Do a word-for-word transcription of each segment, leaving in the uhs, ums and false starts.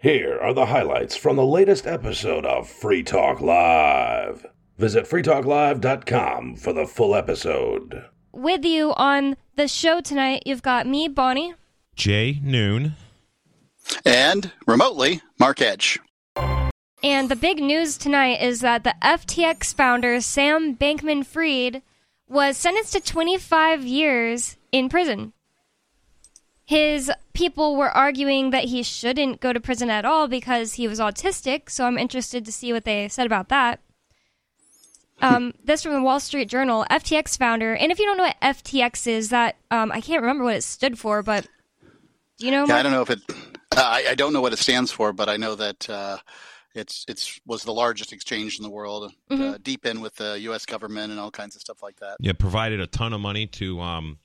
Here are the highlights from the latest episode of Free Talk Live. Visit free talk live dot com for the full episode. With you on the show tonight, you've got me, Bonnie. Jay Noon. And remotely, Mark Edge. And the big news tonight is that the F T X founder, Sam Bankman-Fried, was sentenced to twenty-five years in prison. His people were arguing that he shouldn't go to prison at all because he was autistic, so I'm interested to see what they said about that. Um, this from the Wall Street Journal. F T X founder, and if you don't know what F T X is, that um, I can't remember what it stood for, but do you know? Yeah, I don't know if it. Uh, I, I don't know what it stands for, but I know that uh, it's it's was the largest exchange in the world, mm-hmm. uh, deep in with the U S government and all kinds of stuff like that. Yeah, provided a ton of money to um,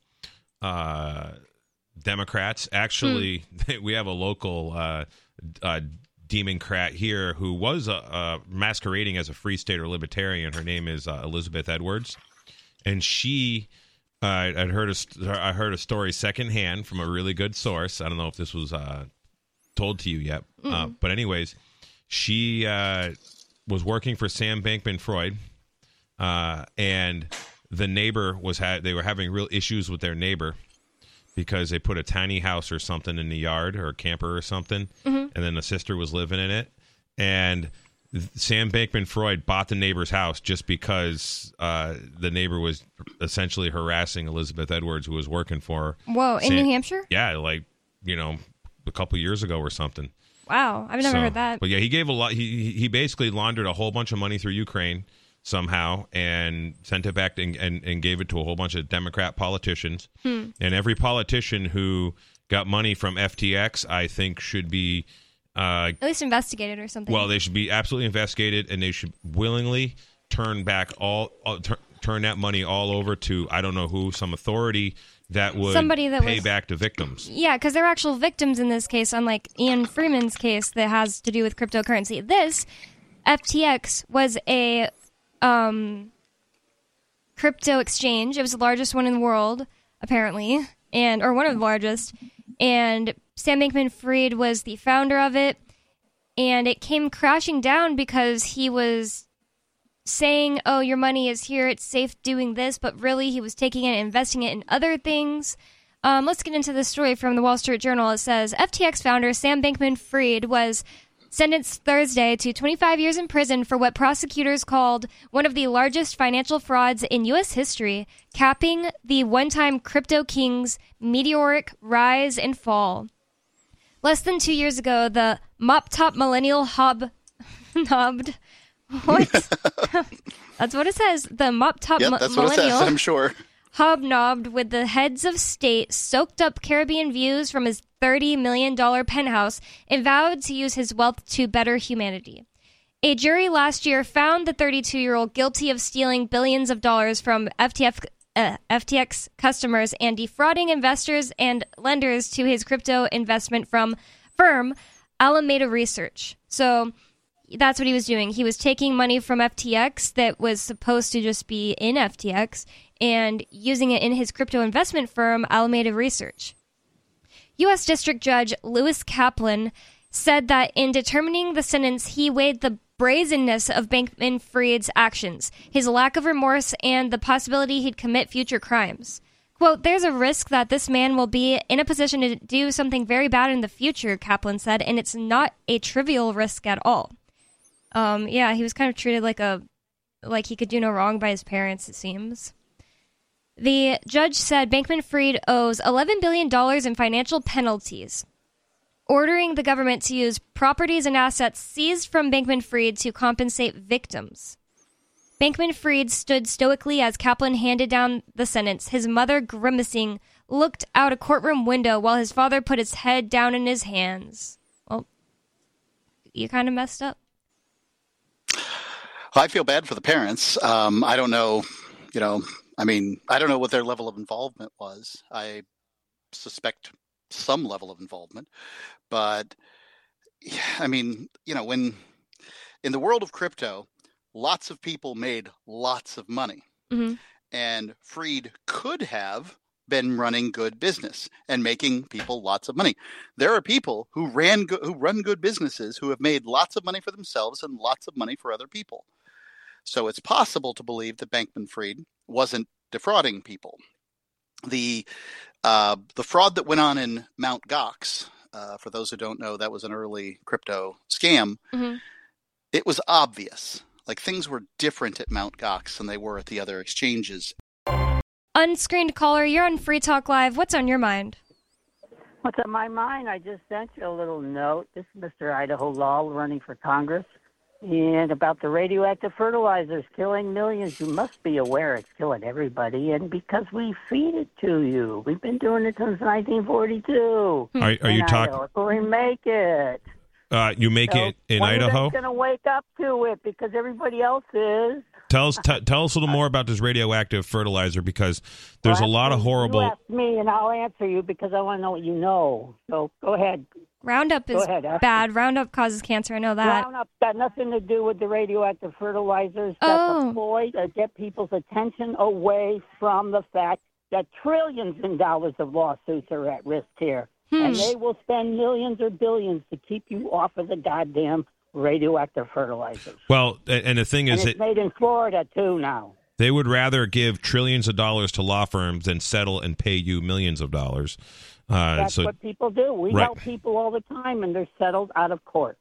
uh, Democrats. Actually, hmm. we have a local uh, uh, Democrat here who was uh, uh, masquerading as a free state or libertarian. Her name is uh, Elizabeth Edwards, and she. Uh, I'd heard a, I heard a story secondhand from a really good source. I don't know if this was uh, told to you yet, mm. uh, but anyways, she uh, was working for Sam Bankman-Fried, uh, and the neighbor was ha- they were having real issues with their neighbor because they put a tiny house or something in the yard or a camper or something, mm-hmm. and then the sister was living in it, and Sam Bankman-Fried bought the neighbor's house just because uh, the neighbor was essentially harassing Elizabeth Edwards, who was working for her. Whoa, in Sam- New Hampshire? Yeah, like, you know, a couple years ago or something. Wow, I've never so, heard that. But yeah, he gave a lot. He he basically laundered a whole bunch of money through Ukraine somehow and sent it back and, and, and gave it to a whole bunch of Democrat politicians. Hmm. And every politician who got money from F T X, I think, should be... Uh, At least investigated or something. Well, they should be absolutely investigated, and they should willingly turn back all, uh, tur- turn that money all over to, I don't know who, some authority that would Somebody that pay was, back to victims. Yeah, because they're actual victims in this case, unlike Ian Freeman's case that has to do with cryptocurrency. This, F T X, was a um, crypto exchange. It was the largest one in the world, apparently, and or one of the largest, and Sam Bankman-Fried was the founder of it, and it came crashing down because he was saying, oh, your money is here, it's safe doing this, but really he was taking it and investing it in other things. Um, let's get into the story from the Wall Street Journal. It says, F T X founder Sam Bankman-Fried was sentenced Thursday to twenty-five years in prison for what prosecutors called one of the largest financial frauds in U S history, capping the one-time crypto king's meteoric rise and fall. Less than two years ago, the mop-top millennial hob knobbed. What? That's what it says. The mop-top yep, m- that's millennial. What it says, I'm sure. Hobnobbed with the heads of state, soaked up Caribbean views from his thirty million dollars penthouse, and vowed to use his wealth to better humanity. A jury last year found the thirty-two-year-old guilty of stealing billions of dollars from F T F. Uh, F T X customers and defrauding investors and lenders to his crypto investment from firm Alameda Research. So that's what he was doing. He was taking money from F T X that was supposed to just be in F T X and using it in his crypto investment firm Alameda Research. U S District Judge Lewis Kaplan said that in determining the sentence, he weighed the brazenness of Bankman-Fried's actions, his lack of remorse, and the possibility he'd commit future crimes. Quote, there's a risk that this man will be in a position to do something very bad in the future, Kaplan said, and it's not a trivial risk at all. Um, yeah, he was kind of treated like a, like he could do no wrong by his parents, it seems. The judge said Bankman-Fried owes eleven billion dollars in financial penalties, ordering the government to use properties and assets seized from Bankman-Fried to compensate victims. Bankman-Fried stood stoically as Kaplan handed down the sentence. His mother, grimacing, looked out a courtroom window while his father put his head down in his hands. Well, you kind of messed up. I feel bad for the parents. Um, I don't know, you know, I mean, I don't know what their level of involvement was. I suspect some level of involvement, but I mean, you know, when in the world of crypto, lots of people made lots of money, mm-hmm. and Fried could have been running good business and making people lots of money. There are people who ran go- who run good businesses who have made lots of money for themselves and lots of money for other people. So it's possible to believe that Bankman-Fried wasn't defrauding people. The uh, the fraud that went on in Mt. Gox, uh, for those who don't know, that was an early crypto scam. Mm-hmm. It was obvious. Like, things were different at Mt. Gox than they were at the other exchanges. Unscreened caller, you're on Free Talk Live. What's on your mind? What's on my mind? I just sent you a little note. This is Mister Idaho Law running for Congress. And about the radioactive fertilizers killing millions. You must be aware it's killing everybody. And because we feed it to you. We've been doing it since nineteen forty-two. Are, are you talking? We make it. Uh, you make so it in Idaho? I'm going to wake up to it because everybody else is. Tell us, t- tell us a little more about this radioactive fertilizer, because there's well, a lot of horrible. You ask me, and I'll answer you because I want to know what you know. So go ahead. Roundup is ahead, bad. Roundup causes cancer. I know that. Roundup's got nothing to do with the radioactive fertilizers. That's oh. a ploy to get people's attention away from the fact that trillions in dollars of lawsuits are at risk here. Hmm. And they will spend millions or billions to keep you off of the goddamn radioactive fertilizers. Well, and the thing is, and it's it, made in Florida too now. They would rather give trillions of dollars to law firms than settle and pay you millions of dollars. Uh, That's so, what people do. We right. help people all the time, and they're settled out of court.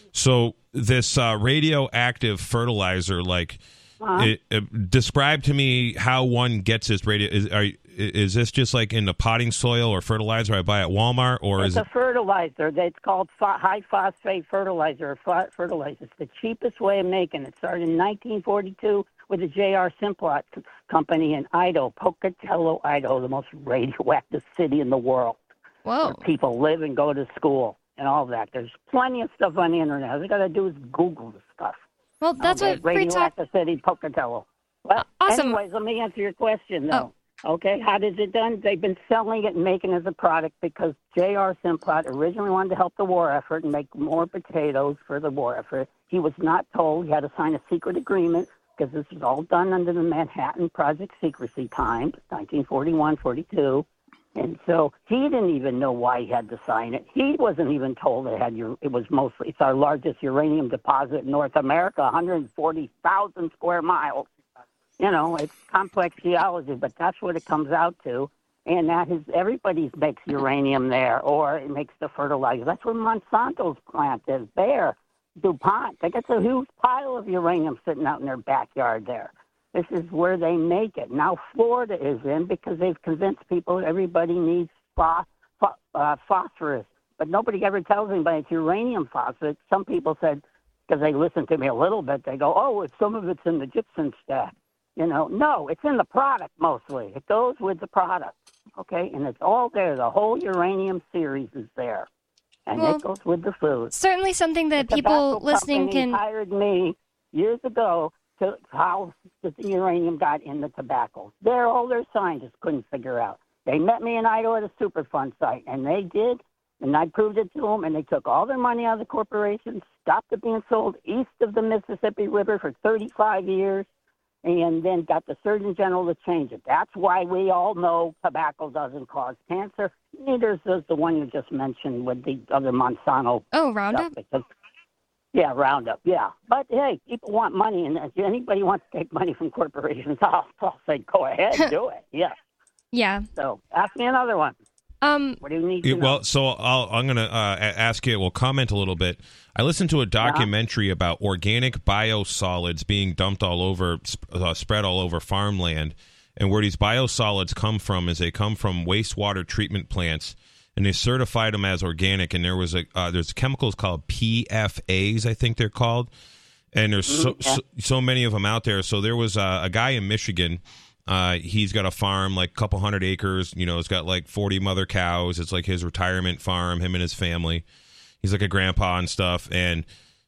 So this uh, radioactive fertilizer, like, uh-huh. it, it, describe to me how one gets this radio. Is, are, is this just like in the potting soil or fertilizer I buy at Walmart, or it's is a it fertilizer? It's called ph- high phosphate fertilizer. Or ph- fertilizer. It's the cheapest way of making it. It started in nineteen forty-two with the J R Simplot company in Idaho, Pocatello, Idaho, the most radioactive city in the world. Whoa! Where people live and go to school and all that. There's plenty of stuff on the internet. All you got to do is Google the stuff. Well, that's okay, what Free Talk. Radioactive city, Pocatello. Well, awesome. Anyways, let me answer your question though. Oh. Okay, how does it done? They've been selling it and making it as a product because J R Simplot originally wanted to help the war effort and make more potatoes for the war effort. He was not told. He had to sign a secret agreement because this was all done under the Manhattan Project secrecy time, nineteen forty-one, forty-two. And so he didn't even know why he had to sign it. He wasn't even told it had your, it was mostly, it's our largest uranium deposit in North America, one hundred forty thousand square miles. You know, it's complex geology, but that's what it comes out to. And that is, everybody makes uranium there, or it makes the fertilizer. That's where Monsanto's plant is, Bayer, DuPont. They got a huge pile of uranium sitting out in their backyard there. This is where they make it. Now Florida is in because they've convinced people everybody needs pho- pho- uh, phosphorus. But nobody ever tells anybody it's uranium phosphate. Some people said, because they listen to me a little bit, they go, oh, it's, some of it's in the gypsum stack. You know, no, it's in the product mostly. It goes with the product, okay? And it's all there. The whole uranium series is there, and well, it goes with the food. Certainly something that the people listening can... hired me years ago to how the uranium got in the tobacco. There, all their scientists couldn't figure out. They met me in Idaho at a Superfund site, and they did, and I proved it to them, and they took all their money out of the corporation, stopped it being sold east of the Mississippi River for thirty-five years, and then got the Surgeon General to change it. That's why we all know tobacco doesn't cause cancer. Neither does the one you just mentioned with the other Monsanto. Oh, Roundup? Because, yeah, Roundup, yeah. But, hey, people want money, and if anybody wants to take money from corporations, I'll, I'll say go ahead, do it, yeah. Yeah. So ask me another one. Um, what do you need to know? Well, so I'll, I'm going to uh, ask you, we'll comment a little bit. I listened to a documentary yeah. about organic biosolids being dumped all over, uh, spread all over farmland. And where these biosolids come from is they come from wastewater treatment plants, and they certified them as organic. And there was a uh, there's chemicals called P F As, I think they're called. And there's so, yeah. so, so many of them out there. So there was a, a guy in Michigan. Uh, he's got a farm, like a couple hundred acres. You know, it's got like forty mother cows. It's like his retirement farm, him and his family. He's like a grandpa and stuff. And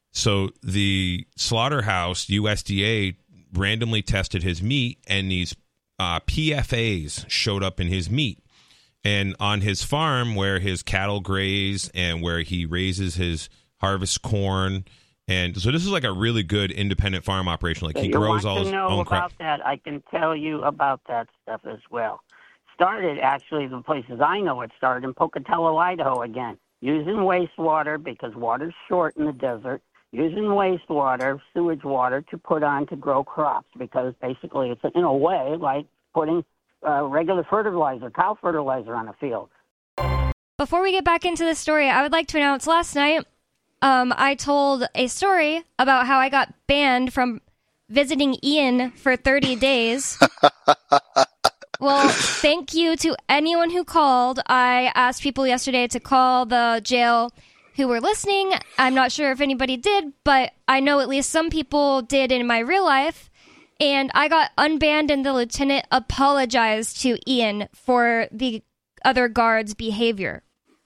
so the slaughterhouse, U S D A, randomly tested his meat, and these uh, P F As showed up in his meat. And on his farm where his cattle graze and where he raises his harvest corn. And so this is like a really good independent farm operation. Like, he you grows want all to his know own about crop. that? I can tell you about that stuff as well. started, actually, the places I know it started in Pocatello, Idaho again, using wastewater because water's short in the desert, using wastewater, sewage water to put on to grow crops because basically it's, in a way, like putting uh, regular fertilizer, cow fertilizer on a field. Before we get back into the story, I would like to announce last night um, I told a story about how I got banned from visiting Ian for thirty days. Well, thank you to anyone who called. I asked people yesterday to call the jail who were listening. I'm not sure if anybody did, but I know at least some people did in my real life. And I got unbanned, and the lieutenant apologized to Ian for the other guards' behavior.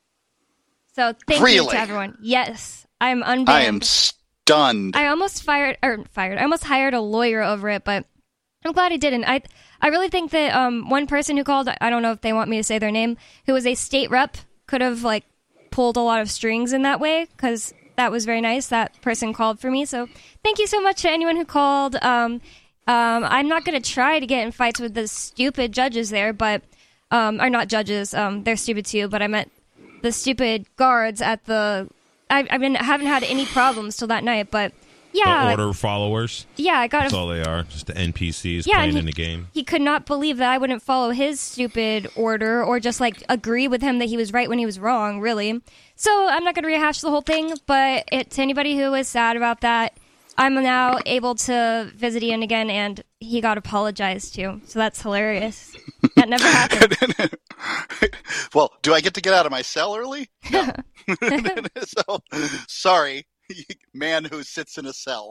So thank really? you to everyone. Yes, I'm unbanned. I am stunned. I almost fired, or fired. I almost hired a lawyer over it, but I'm glad I didn't. I I really think that um, one person who called, I don't know if they want me to say their name, who was a state rep, could have like pulled a lot of strings in that way, because that was very nice. That person called for me. So thank you so much to anyone who called. Um, um, I'm not going to try to get in fights with the stupid judges there, but, um, or not judges, um, they're stupid too, but I meant the stupid guards at the, I, I mean, I haven't had any problems till that night, but yeah. The order followers? Yeah, I got That's a, all they are, just the N P Cs yeah, playing he, in the game. He could not believe that I wouldn't follow his stupid order or just, like, agree with him that he was right when he was wrong, really. So I'm not going to rehash the whole thing, but it, to anybody who is sad about that, I'm now able to visit Ian again, and he got apologized to. So that's hilarious. That never happened. Well, do I get to get out of my cell early? No. So, sorry, man who sits in a cell.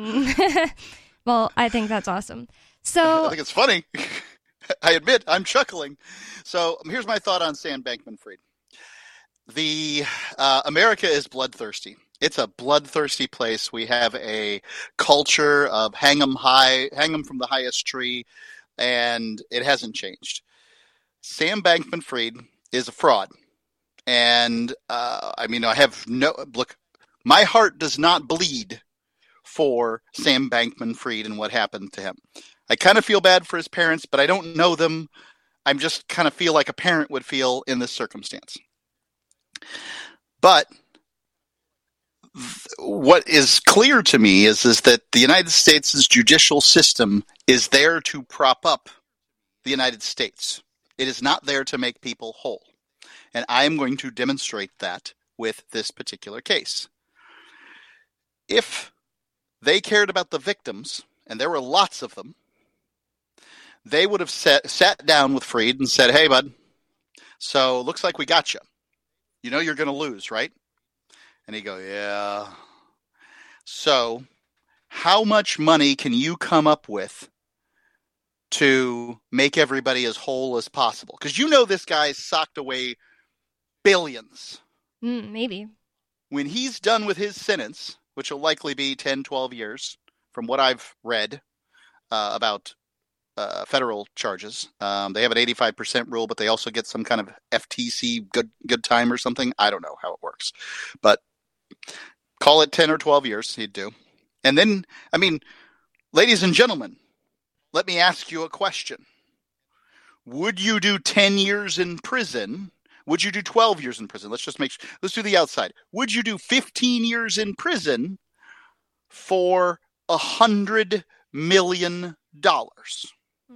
Well, I think that's awesome. So I think it's funny. I admit, I'm chuckling. So here's my thought on Sam Bankman-Fried. The uh, America is bloodthirsty. It's a bloodthirsty place. We have a culture of hang 'em high, hang 'em from the highest tree, and it hasn't changed. Sam Bankman-Fried is a fraud. And, uh, I mean, I have no, look, my heart does not bleed for Sam Bankman-Fried and what happened to him. I kind of feel bad for his parents, but I don't know them. I just kind of feel like a parent would feel in this circumstance. But th- what is clear to me is, is that the United States' judicial system is there to prop up the United States. It is not there to make people whole. And I am going to demonstrate that with this particular case. If they cared about the victims, and there were lots of them, they would have sat, sat down with Fried and said, hey, bud, so looks like we got you. You know you're going to lose, right? And he'd go, yeah. So how much money can you come up with to make everybody as whole as possible? Because you know this guy socked away billions. Mm, maybe. When he's done with his sentence, which will likely be ten, twelve years, from what I've read uh, about uh, federal charges. Um, they have an eighty-five percent rule, but they also get some kind of F T C good good time or something. I don't know how it works. But call it ten or twelve years, he'd do. And then, I mean, ladies and gentlemen, let me ask you a question. Would you do ten years in prison? Would you do twelve years in prison? Let's just make sure. Let's do the outside. Would you do fifteen years in prison for a hundred million dollars?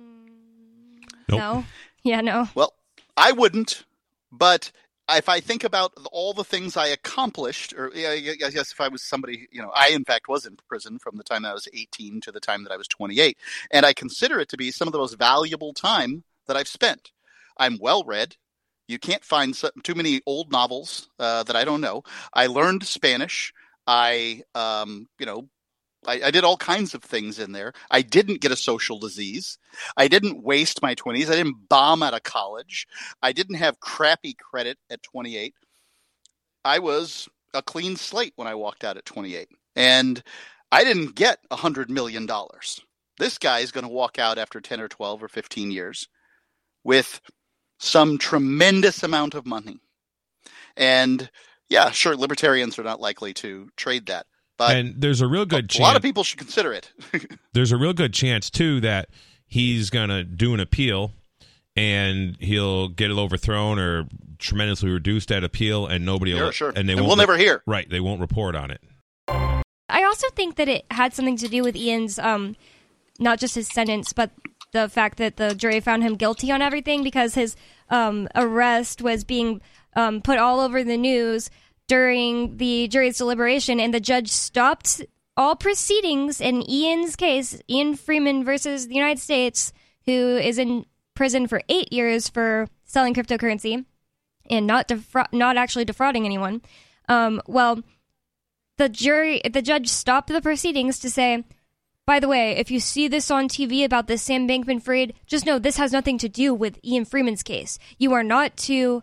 Nope. No. Yeah, no. Well, I wouldn't, but if I think about all the things I accomplished, or I guess if I was somebody, you know, I in fact was in prison from the time I was eighteen to the time that I was twenty-eight, and I consider it to be some of the most valuable time that I've spent. I'm well read. You can't find so, too many old novels uh, that I don't know. I learned Spanish. I, um, you know, I, I did all kinds of things in there. I didn't get a social disease. I didn't waste my twenties. I didn't bomb out of college. I didn't have crappy credit at twenty-eight. I was a clean slate when I walked out at twenty-eight. And I didn't get one hundred million dollars. This guy is going to walk out after ten or twelve or fifteen years with some tremendous amount of money. And yeah, sure, libertarians are not likely to trade that. But and there's a real good a, chance. A lot of people should consider it. There's a real good chance, too, that he's going to do an appeal, and he'll get it overthrown or tremendously reduced at appeal, and nobody Sure, will, sure. and they And won't we'll never hear. Right, they won't report on it. I also think that it had something to do with Ian's, um, not just his sentence, but the fact that the jury found him guilty on everything, because his um, arrest was being um, put all over the news during the jury's deliberation, and the judge stopped all proceedings in Ian's case, Ian Freeman versus the United States, who is in prison for eight years for selling cryptocurrency and not defra- not actually defrauding anyone. Um, well, the jury, the judge stopped the proceedings to say, by the way, if you see this on T V about this Sam Bankman-Fried, just know this has nothing to do with Ian Freeman's case. You are not to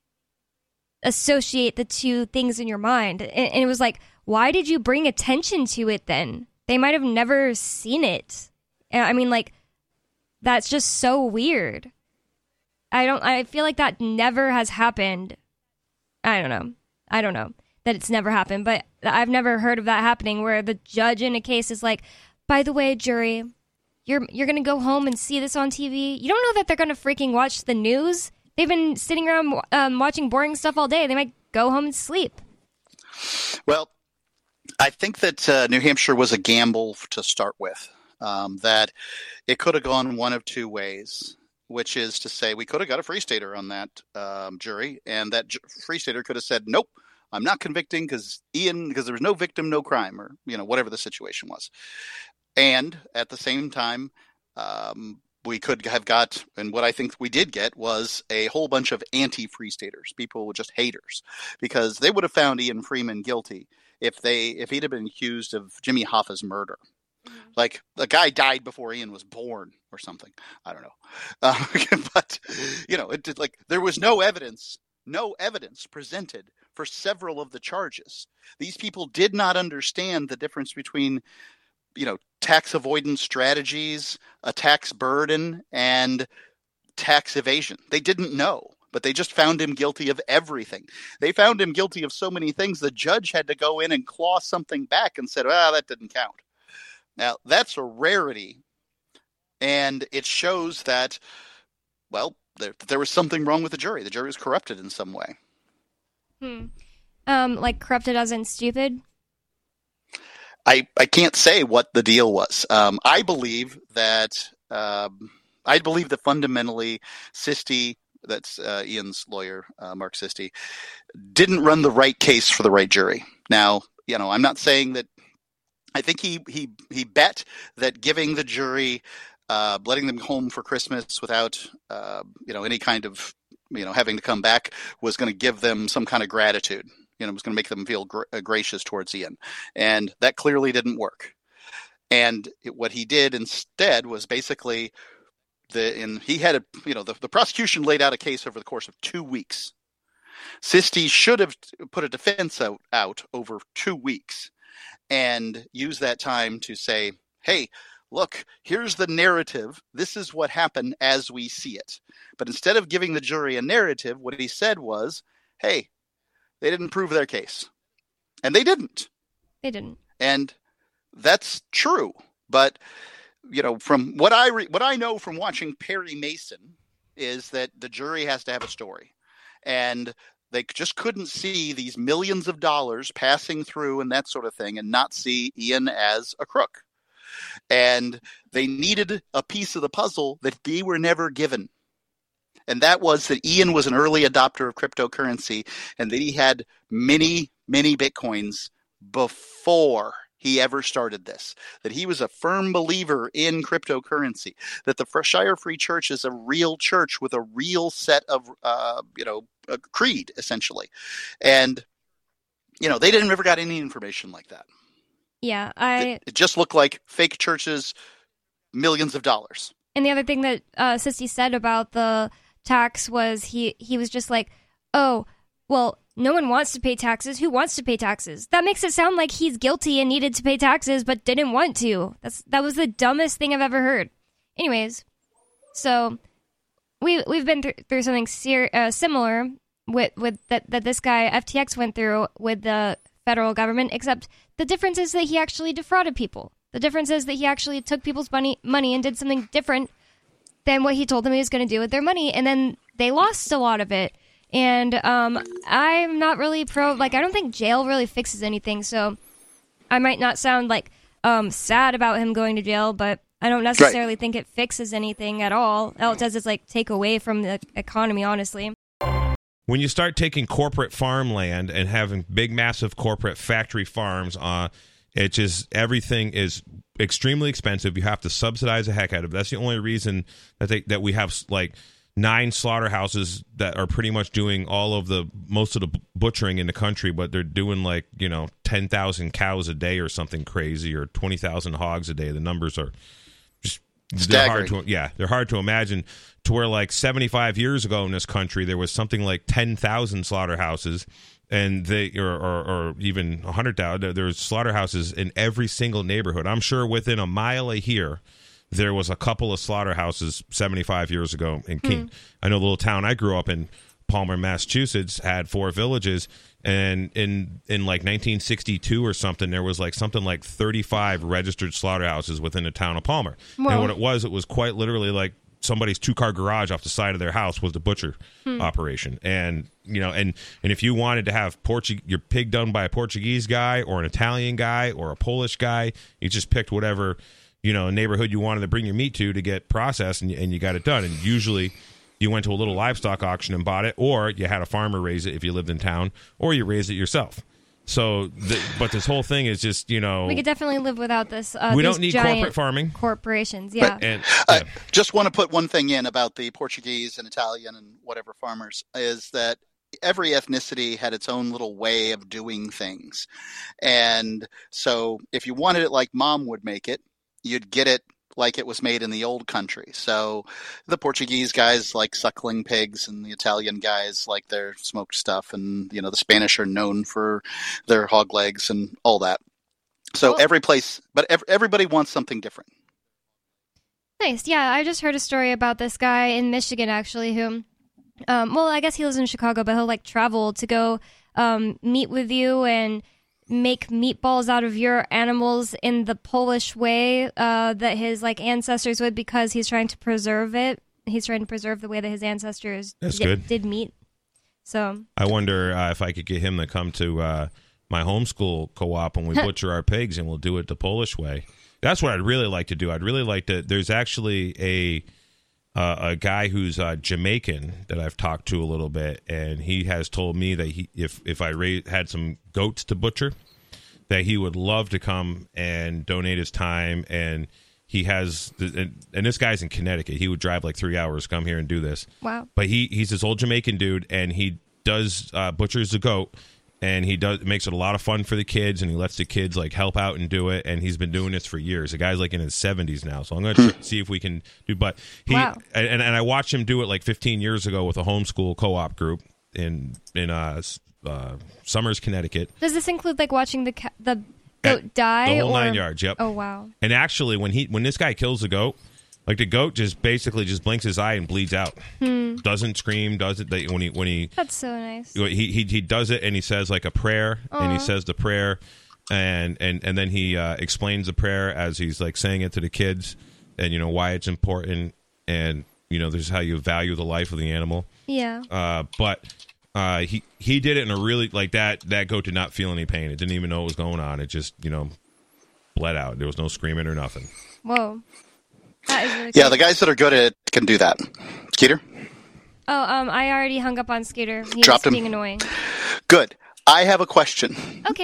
associate the two things in your mind. And, and it was like, why did you bring attention to it then? They might have never seen it. I mean, like, that's just so weird. I don't, I feel like that never has happened. I don't know. I don't know that it's never happened, but I've never heard of that happening where the judge in a case is like, by the way, jury, you're you're going to go home and see this on T V. You don't know that they're going to freaking watch the news. They've been sitting around um, watching boring stuff all day. They might go home and sleep. Well, I think that uh, New Hampshire was a gamble to start with, um, that it could have gone one of two ways, which is to say we could have got a Free Stater on that um, jury, and that ju- Free Stater could have said, nope, I'm not convicting because Ian, because there was no victim, no crime, or, you know, whatever the situation was. And at the same time, um, we could have got, and what I think we did get was a whole bunch of anti-Free Staters, people with just haters, because they would have found Ian Freeman guilty if they if he'd have been accused of Jimmy Hoffa's murder. Mm-hmm. Like, the guy died before Ian was born or something. I don't know. Uh, but, you know, it did, like, there was no evidence, no evidence presented for several of the charges. These people did not understand the difference between, you know, tax avoidance strategies, a tax burden, and tax evasion. They didn't know, but they just found him guilty of everything. They found him guilty of so many things, the judge had to go in and claw something back and said, well, that didn't count. Now, that's a rarity, and it shows that, well, there, there was something wrong with the jury. The jury was corrupted in some way. Hmm. Um, like corrupted as in stupid? I, I can't say what the deal was. Um, I believe that um, I believe that fundamentally Sisti, that's uh, Ian's lawyer, uh, Mark Sisti, didn't run the right case for the right jury. Now, you know, I'm not saying that. I think he he he bet that giving the jury, uh, letting them home for Christmas without uh, you know any kind of you know having to come back was going to give them some kind of gratitude. You know, it was going to make them feel gra- gracious towards Ian. And that clearly didn't work. And it, what he did instead was basically, the in he had a, you know, the, the prosecution laid out a case over the course of two weeks. Sisti should have put a defense out, out over two weeks and used that time to say, hey, look, here's the narrative. This is what happened as we see it. But instead of giving the jury a narrative, what he said was, hey, they didn't prove their case. And they didn't. They didn't. And that's true. But, you know, from what I re- what I know from watching Perry Mason is that the jury has to have a story. And they just couldn't see these millions of dollars passing through and that sort of thing and not see Ian as a crook. And they needed a piece of the puzzle that they were never given. And that was that Ian was an early adopter of cryptocurrency and that he had many, many Bitcoins before he ever started this, that he was a firm believer in cryptocurrency, that the Shire Free Church is a real church with a real set of, uh, you know, a creed, essentially. And, you know, they didn't ever got any information like that. Yeah, I... It, it just looked like fake churches, millions of dollars. And the other thing that uh, Sisti said about the tax was he he was just like, oh, well, no one wants to pay taxes. Who wants to pay taxes? That makes it sound like he's guilty and needed to pay taxes but didn't want to. That's that was the dumbest thing I've ever heard. Anyways, so we we've been through, through something ser- uh, similar with with that that this guy F T X went through with the federal government, except the difference is that he actually defrauded people. The difference is that he actually took people's money money and did something different than what he told them he was going to do with their money, and then they lost a lot of it. And um, I'm not really pro, like, I don't think jail really fixes anything, so I might not sound, like, um, sad about him going to jail, but I don't necessarily right. think it fixes anything at all. All it does is, like, take away from the economy, honestly. When you start taking corporate farmland and having big, massive corporate factory farms, uh, it just, everything is extremely expensive. You have to subsidize the heck out of it. That's the only reason that they, that we have, like, nine slaughterhouses that are pretty much doing all of the most of the butchering in the country, but they're doing like, you know, ten thousand cows a day or something crazy, or twenty thousand hogs a day. The numbers are just they're hard to yeah, they're hard to imagine, to where like seventy-five years ago in this country there was something like ten thousand slaughterhouses, and they or or, or even one hundred thousand. There's slaughterhouses in every single neighborhood. I'm sure within a mile of here there was a couple of slaughterhouses seventy-five years ago in Keene. Hmm. I know the little town I grew up in, Palmer, Massachusetts, had four villages, and in in like nineteen sixty-two or something, there was like something like thirty-five registered slaughterhouses within the town of Palmer. Whoa. And what it was, it was quite literally like somebody's two-car garage off the side of their house was the butcher hmm. operation. And you know, and and if you wanted to have Portu- your pig done by a Portuguese guy or an Italian guy or a Polish guy, you just picked whatever, you know, neighborhood you wanted to bring your meat to to get processed, and, and you got it done. And usually you went to a little livestock auction and bought it, or you had a farmer raise it if you lived in town, or you raised it yourself. So, the, but this whole thing is just, you know, we could definitely live without this. Uh, we don't need corporate farming. Corporations, yeah. But, and, I yeah. uh, just want to put one thing in about the Portuguese and Italian and whatever farmers, is that every ethnicity had its own little way of doing things. And so if you wanted it like Mom would make it, you'd get it like it was made in the old country. So the Portuguese guys like suckling pigs, and the Italian guys like their smoked stuff, and you know the Spanish are known for their hog legs and all that. So well, every place, but every, everybody wants something different. Nice. Yeah, I just heard a story about this guy in Michigan, actually, who, um, well, I guess he lives in Chicago, but he'll like travel to go um, meet with you and make meatballs out of your animals in the Polish way uh, that his like ancestors would, because he's trying to preserve it. He's trying to preserve the way that his ancestors That's did, good. did meat. So I wonder uh, if I could get him to come to uh, my homeschool co-op when we butcher our pigs, and we'll do it the Polish way. That's what I'd really like to do. I'd really like to. There's actually a uh, a guy who's uh, Jamaican that I've talked to a little bit, and he has told me that he, if if I raised, had some goats to butcher, that he would love to come and donate his time. And he has, and, and this guy's in Connecticut. He would drive like three hours to come here and do this. Wow! But he he's this old Jamaican dude, and he does uh, butchers the goat. And he does makes it a lot of fun for the kids, and he lets the kids like help out and do it. And he's been doing this for years. The guy's like in his seventies now, so I'm going to see if we can do. But he wow. and and I watched him do it like fifteen years ago with a homeschool co-op group in in uh, uh, Summers, Connecticut. Does this include like watching the ca- the goat At die? The whole or? nine yards. Yep. Oh wow! And actually, when he when this guy kills the goat, like the goat just basically just blinks his eye and bleeds out. Hmm. Doesn't scream. Does it? They, when he when he that's so nice. He he he does it, and he says like a prayer, Aww. and he says the prayer, and and and then he uh, explains the prayer as he's like saying it to the kids, and you know why it's important, and you know this is how you value the life of the animal. Yeah. Uh, but uh, he he did it in a really like that that goat did not feel any pain. It didn't even know what was going on. It just you know bled out. There was no screaming or nothing. Whoa. That is really yeah, cool. the guys that are good at it can do that. Skeeter? Oh, um, I already hung up on Scooter. He's Dropped him. being annoying. Good. I have a question. Okay.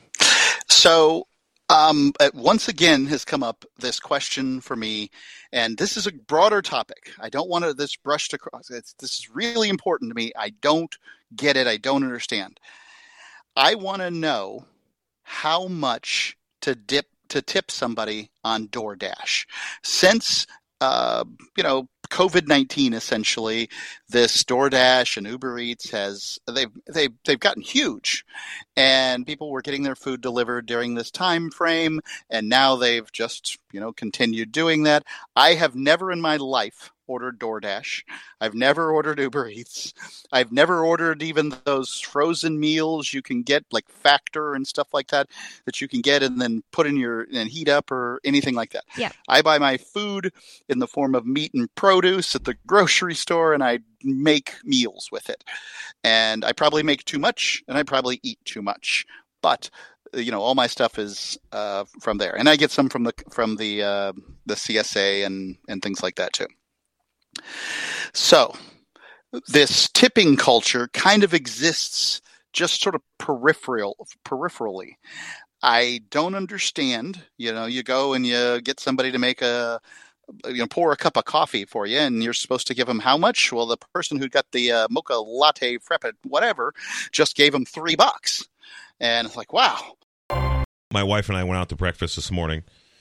So, um, uh, once again has come up this question for me, and this is a broader topic. I don't want to this brushed across. It's, this is really important to me. I don't get it. I don't understand. I want to know how much to dip to tip somebody on DoorDash. Since, uh, you know, COVID nineteen, essentially, this DoorDash and Uber Eats has, they've, they've, they've gotten huge, and people were getting their food delivered during this time frame, and now they've just, you know, continued doing that. I have never in my life ordered DoorDash. I've never ordered Uber Eats. I've never ordered even those frozen meals you can get, like Factor and stuff like that, that you can get and then put in your and heat up or anything like that. Yeah. I buy my food in the form of meat and produce at the grocery store, and I make meals with it. And I probably make too much, and I probably eat too much. But you know, all my stuff is uh, from there, and I get some from the from the uh, the C S A and and things like that too. So this tipping culture kind of exists just sort of peripheral peripherally. I don't understand. You know, you go and you get somebody to make a you know pour a cup of coffee for you, and you're supposed to give them how much? Well, the person who got the uh, mocha latte frappe whatever just gave them three bucks. And it's like, wow. My wife and I went out to breakfast this morning,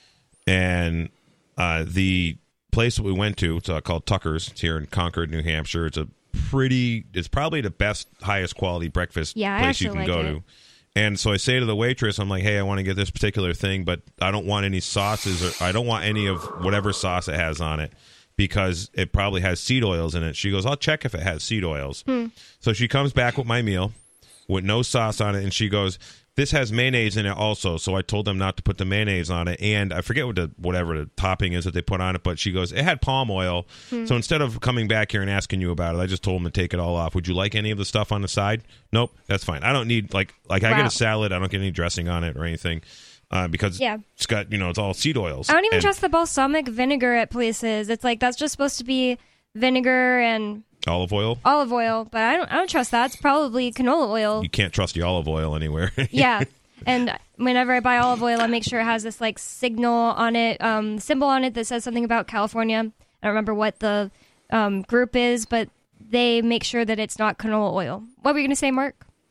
and uh, the place that we went to, it's uh, called Tucker's. It's here in Concord, New Hampshire. It's a pretty, it's probably the best, highest quality breakfast yeah, place you can like go it. to. And so I say to the waitress, I'm like, hey, I want to get this particular thing, but I don't want any sauces, or I don't want any of whatever sauce it has on it, because it probably has seed oils in it. She goes, I'll check if it has seed oils. Hmm. So she comes back with my meal with no sauce on it, and she goes, this has mayonnaise in it also. So I told them not to put the mayonnaise on it, and I forget what the whatever the topping is that they put on it, but she goes, it had palm oil. Hmm. So instead of coming back here and asking you about it, I just told them to take it all off. Would you like any of the stuff on the side? Nope, that's fine. I don't need, like, like I wow. get a salad, I don't get any dressing on it or anything. Uh, because yeah. it's got, you know, it's all seed oils. I don't even and trust the balsamic vinegar at places. It's like, that's just supposed to be vinegar and olive oil. Olive oil, but I don't. I don't trust that. It's probably canola oil. You can't trust the olive oil anywhere. Yeah, and whenever I buy olive oil, I make sure it has this like signal on it, um, symbol on it that says something about California. I don't remember what the um, group is, but they make sure that it's not canola oil. What were you going to say, Mark?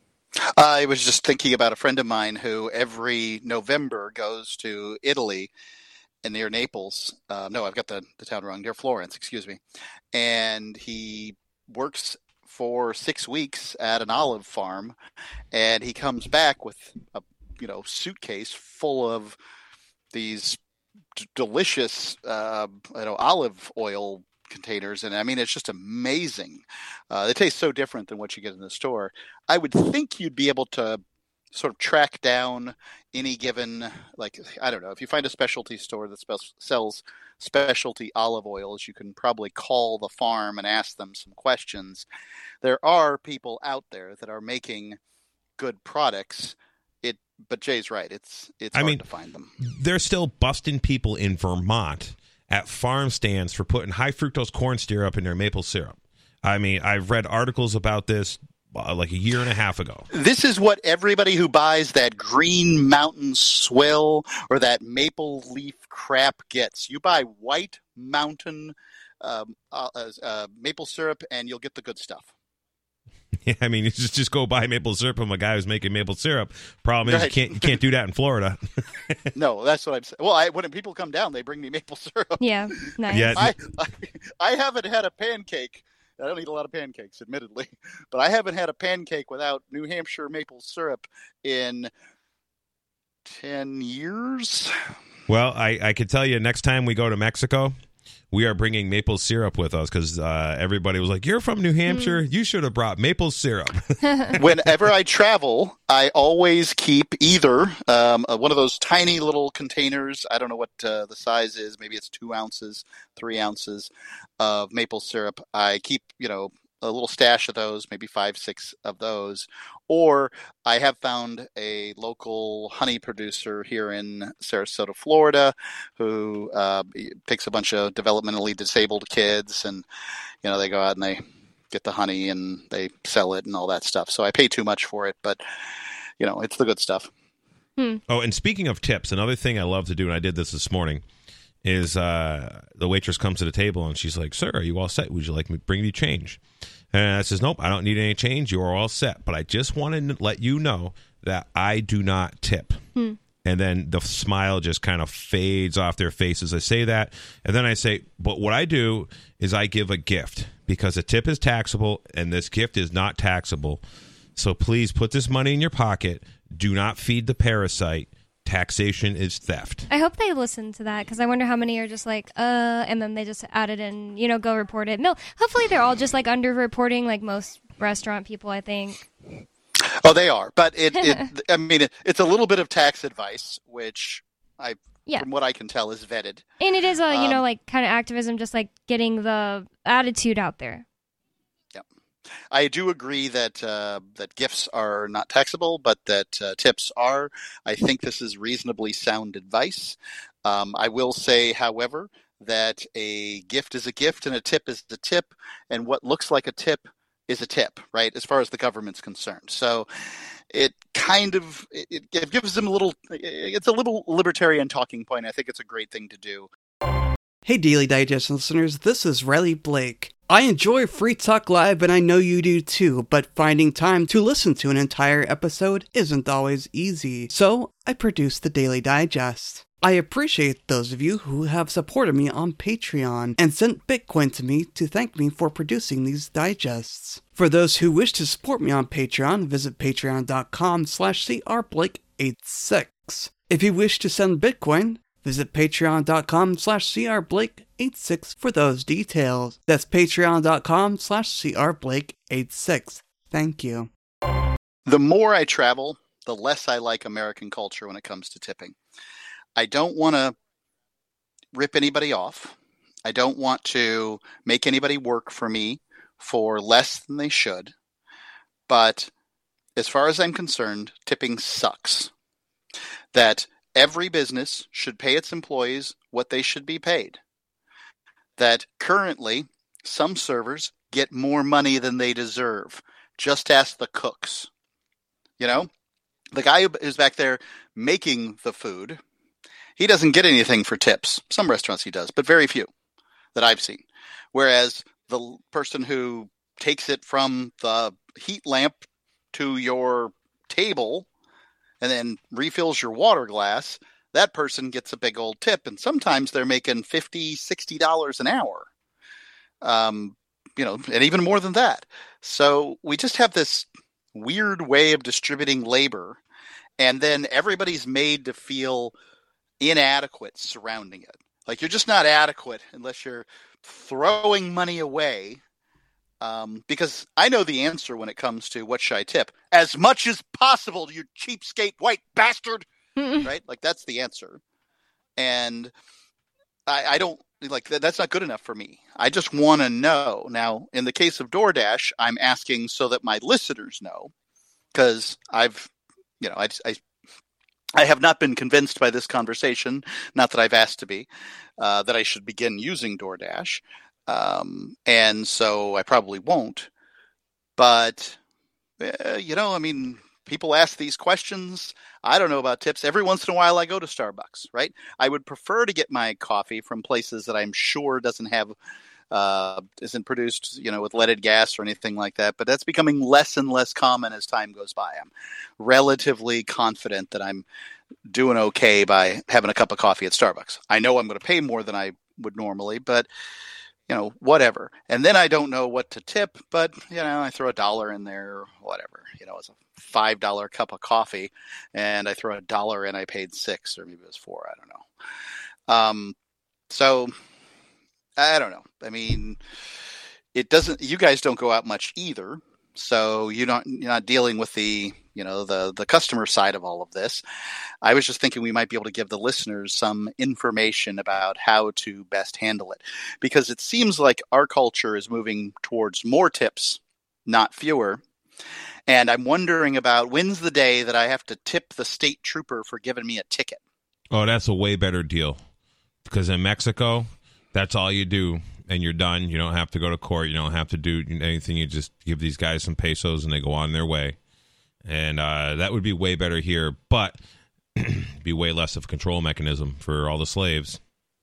I was just thinking about a friend of mine who every November goes to Italy and near Naples. Uh, no, I've got the, the town wrong. Near Florence, excuse me. And he works for six weeks at an olive farm, and he comes back with a you know suitcase full of these d- delicious uh, you know olive oil containers, and I mean it's just amazing. Uh, they taste so different than what you get in the store. I would think you'd be able to sort of track down any given, like, I don't know, if you find a specialty store that spe- sells specialty olive oils, you can probably call the farm and ask them some questions. There are people out there that are making good products. It, but Jay's right. It's it's I hard mean, to find them. They're still busting people in Vermont at farm stands for putting high fructose corn syrup in their maple syrup. I mean, I've read articles about this uh, like a year and a half ago. This is what everybody who buys that Green Mountain Swill or that maple leaf crap gets. You buy White Mountain um, uh, uh, maple syrup, and you'll get the good stuff. Yeah, I mean, you just just go buy maple syrup from a guy who's making maple syrup. Problem is, right. you can't you can't do that in Florida. No, that's what I'm saying. Well, I, when people come down, they bring me maple syrup. Yeah, nice. Yeah. I, I I haven't had a pancake. I don't eat a lot of pancakes, admittedly, but I haven't had a pancake without New Hampshire maple syrup in ten years. Well, I, I can tell you, next time we go to Mexico, we are bringing maple syrup with us, because uh, everybody was like, you're from New Hampshire, mm. you should have brought maple syrup. Whenever I travel, I always keep either um, one of those tiny little containers. I don't know what uh, the size is. Maybe it's two ounces, three ounces of maple syrup. I keep, you know, a little stash of those, maybe five, six of those. Or I have found a local honey producer here in Sarasota, Florida, who uh, picks a bunch of developmentally disabled kids, and you know they go out and they get the honey and they sell it and all that stuff. So I pay too much for it, but you know it's the good stuff. Hmm. Oh, and speaking of tips, another thing I love to do, and I did this this morning, is uh, the waitress comes to the table and she's like, "Sir, are you all set? Would you like me to bring you change?" And I says, "Nope, I don't need any change. You are all set. But I just wanted to let you know that I do not tip." Hmm. And then the smile just kind of fades off their faces. I say that, and then I say, "But what I do is I give a gift, because a tip is taxable and this gift is not taxable. So please put this money in your pocket. Do not feed the parasite. taxation is theft. I hope they listen to that, because I wonder how many are just like, uh, and then they just add it in, you know, go report it. No, hopefully they're all just like under-reporting, like most restaurant people, I think. Oh, they are. But it, it I mean, it, it's a little bit of tax advice, which I, yeah. from what I can tell, is vetted. And it is a, you um, know, like kind of activism, just like getting the attitude out there. I do agree that uh, that gifts are not taxable, but that uh, tips are. I think this is reasonably sound advice. Um, I will say, however, that a gift is a gift and a tip is a tip, and what looks like a tip is a tip, right, as far as the government's concerned. So it kind of it, it gives them a little – it's a little libertarian talking point. I think it's a great thing to do. Hey Daily Digest listeners, this is Riley Blake. I enjoy Free Talk Live and I know you do too, but finding time to listen to an entire episode isn't always easy, so I produce the Daily Digest. I appreciate those of you who have supported me on Patreon and sent Bitcoin to me to thank me for producing these digests. For those who wish to support me on Patreon, visit patreon.com slash crblake86. If you wish to send Bitcoin, visit patreon.com slash crblake86 for those details. That's patreon.com slash crblake86. Thank you. The more I travel, the less I like American culture when it comes to tipping. I don't want to rip anybody off. I don't want to make anybody work for me for less than they should. But as far as I'm concerned, tipping sucks. That every business should pay its employees what they should be paid. That currently, some servers get more money than they deserve. Just ask the cooks. You know, the guy who's back there making the food, he doesn't get anything for tips. Some restaurants he does, but very few that I've seen. Whereas the person who takes it from the heat lamp to your table and then refills your water glass, that person gets a big old tip. And sometimes they're making fifty dollars, sixty dollars an hour. Um, you know, and even more than that. So we just have this weird way of distributing labor. And then everybody's made to feel inadequate surrounding it. Like you're just not adequate unless you're throwing money away. Um, because I know the answer when it comes to what should I tip. As much as possible, you cheapskate white bastard. Right? Like that's the answer. And I, I don't like that. That's not good enough for me. I just want to know. Now, in the case of DoorDash, I'm asking so that my listeners know, because I've, you know, I, I, I have not been convinced by this conversation, not that I've asked to be, uh, that I should begin using DoorDash. Um, and so I probably won't, but, uh, you know, I mean, people ask these questions. I don't know about tips. Every once in a while I go to Starbucks, right? I would prefer to get my coffee from places that I'm sure doesn't have, uh, isn't produced, you know, with leaded gas or anything like that, but that's becoming less and less common as time goes by. I'm relatively confident that I'm doing okay by having a cup of coffee at Starbucks. I know I'm going to pay more than I would normally, but you know, whatever. And then I don't know what to tip, but, you know, I throw a dollar in there or whatever. You know, it's a five dollar cup of coffee, and I throw a dollar in, I paid six, or maybe it was four. I don't know. Um, so, I don't know. I mean, it doesn't – you guys don't go out much either, so you don't, you're not dealing with the – you know, the, the customer side of all of this. I was just thinking we might be able to give the listeners some information about how to best handle it, because it seems like our culture is moving towards more tips, not fewer. And I'm wondering about when's the day that I have to tip the state trooper for giving me a ticket. Oh, that's a way better deal, because in Mexico, that's all you do and you're done. You don't have to go to court. You don't have to do anything. You just give these guys some pesos and they go on their way. And uh, that would be way better here, but be way less of a control mechanism for all the slaves.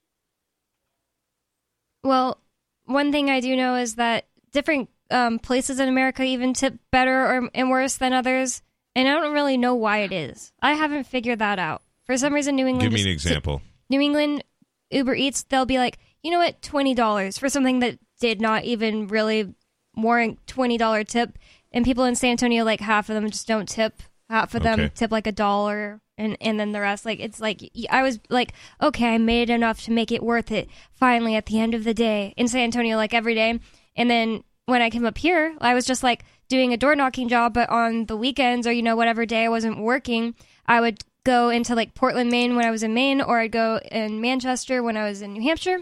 Well, one thing I do know is that different um, places in America even tip better or and worse than others, and I don't really know why it is. I haven't figured that out. For some reason, New England... Give me an just, example. New England, Uber Eats, they'll be like, you know what, twenty dollars for something that did not even really warrant twenty dollars tip. And people in San Antonio, like half of them just don't tip. Half of them Okay. tip like a dollar. And and then the rest, like, it's like, I was like, okay, I made enough to make it worth it, finally, at the end of the day, in San Antonio, like, every day. And then when I came up here, I was just, like, doing a door-knocking job, but on the weekends or, you know, whatever day I wasn't working, I would go into, like, Portland, Maine when I was in Maine, or I'd go in Manchester when I was in New Hampshire,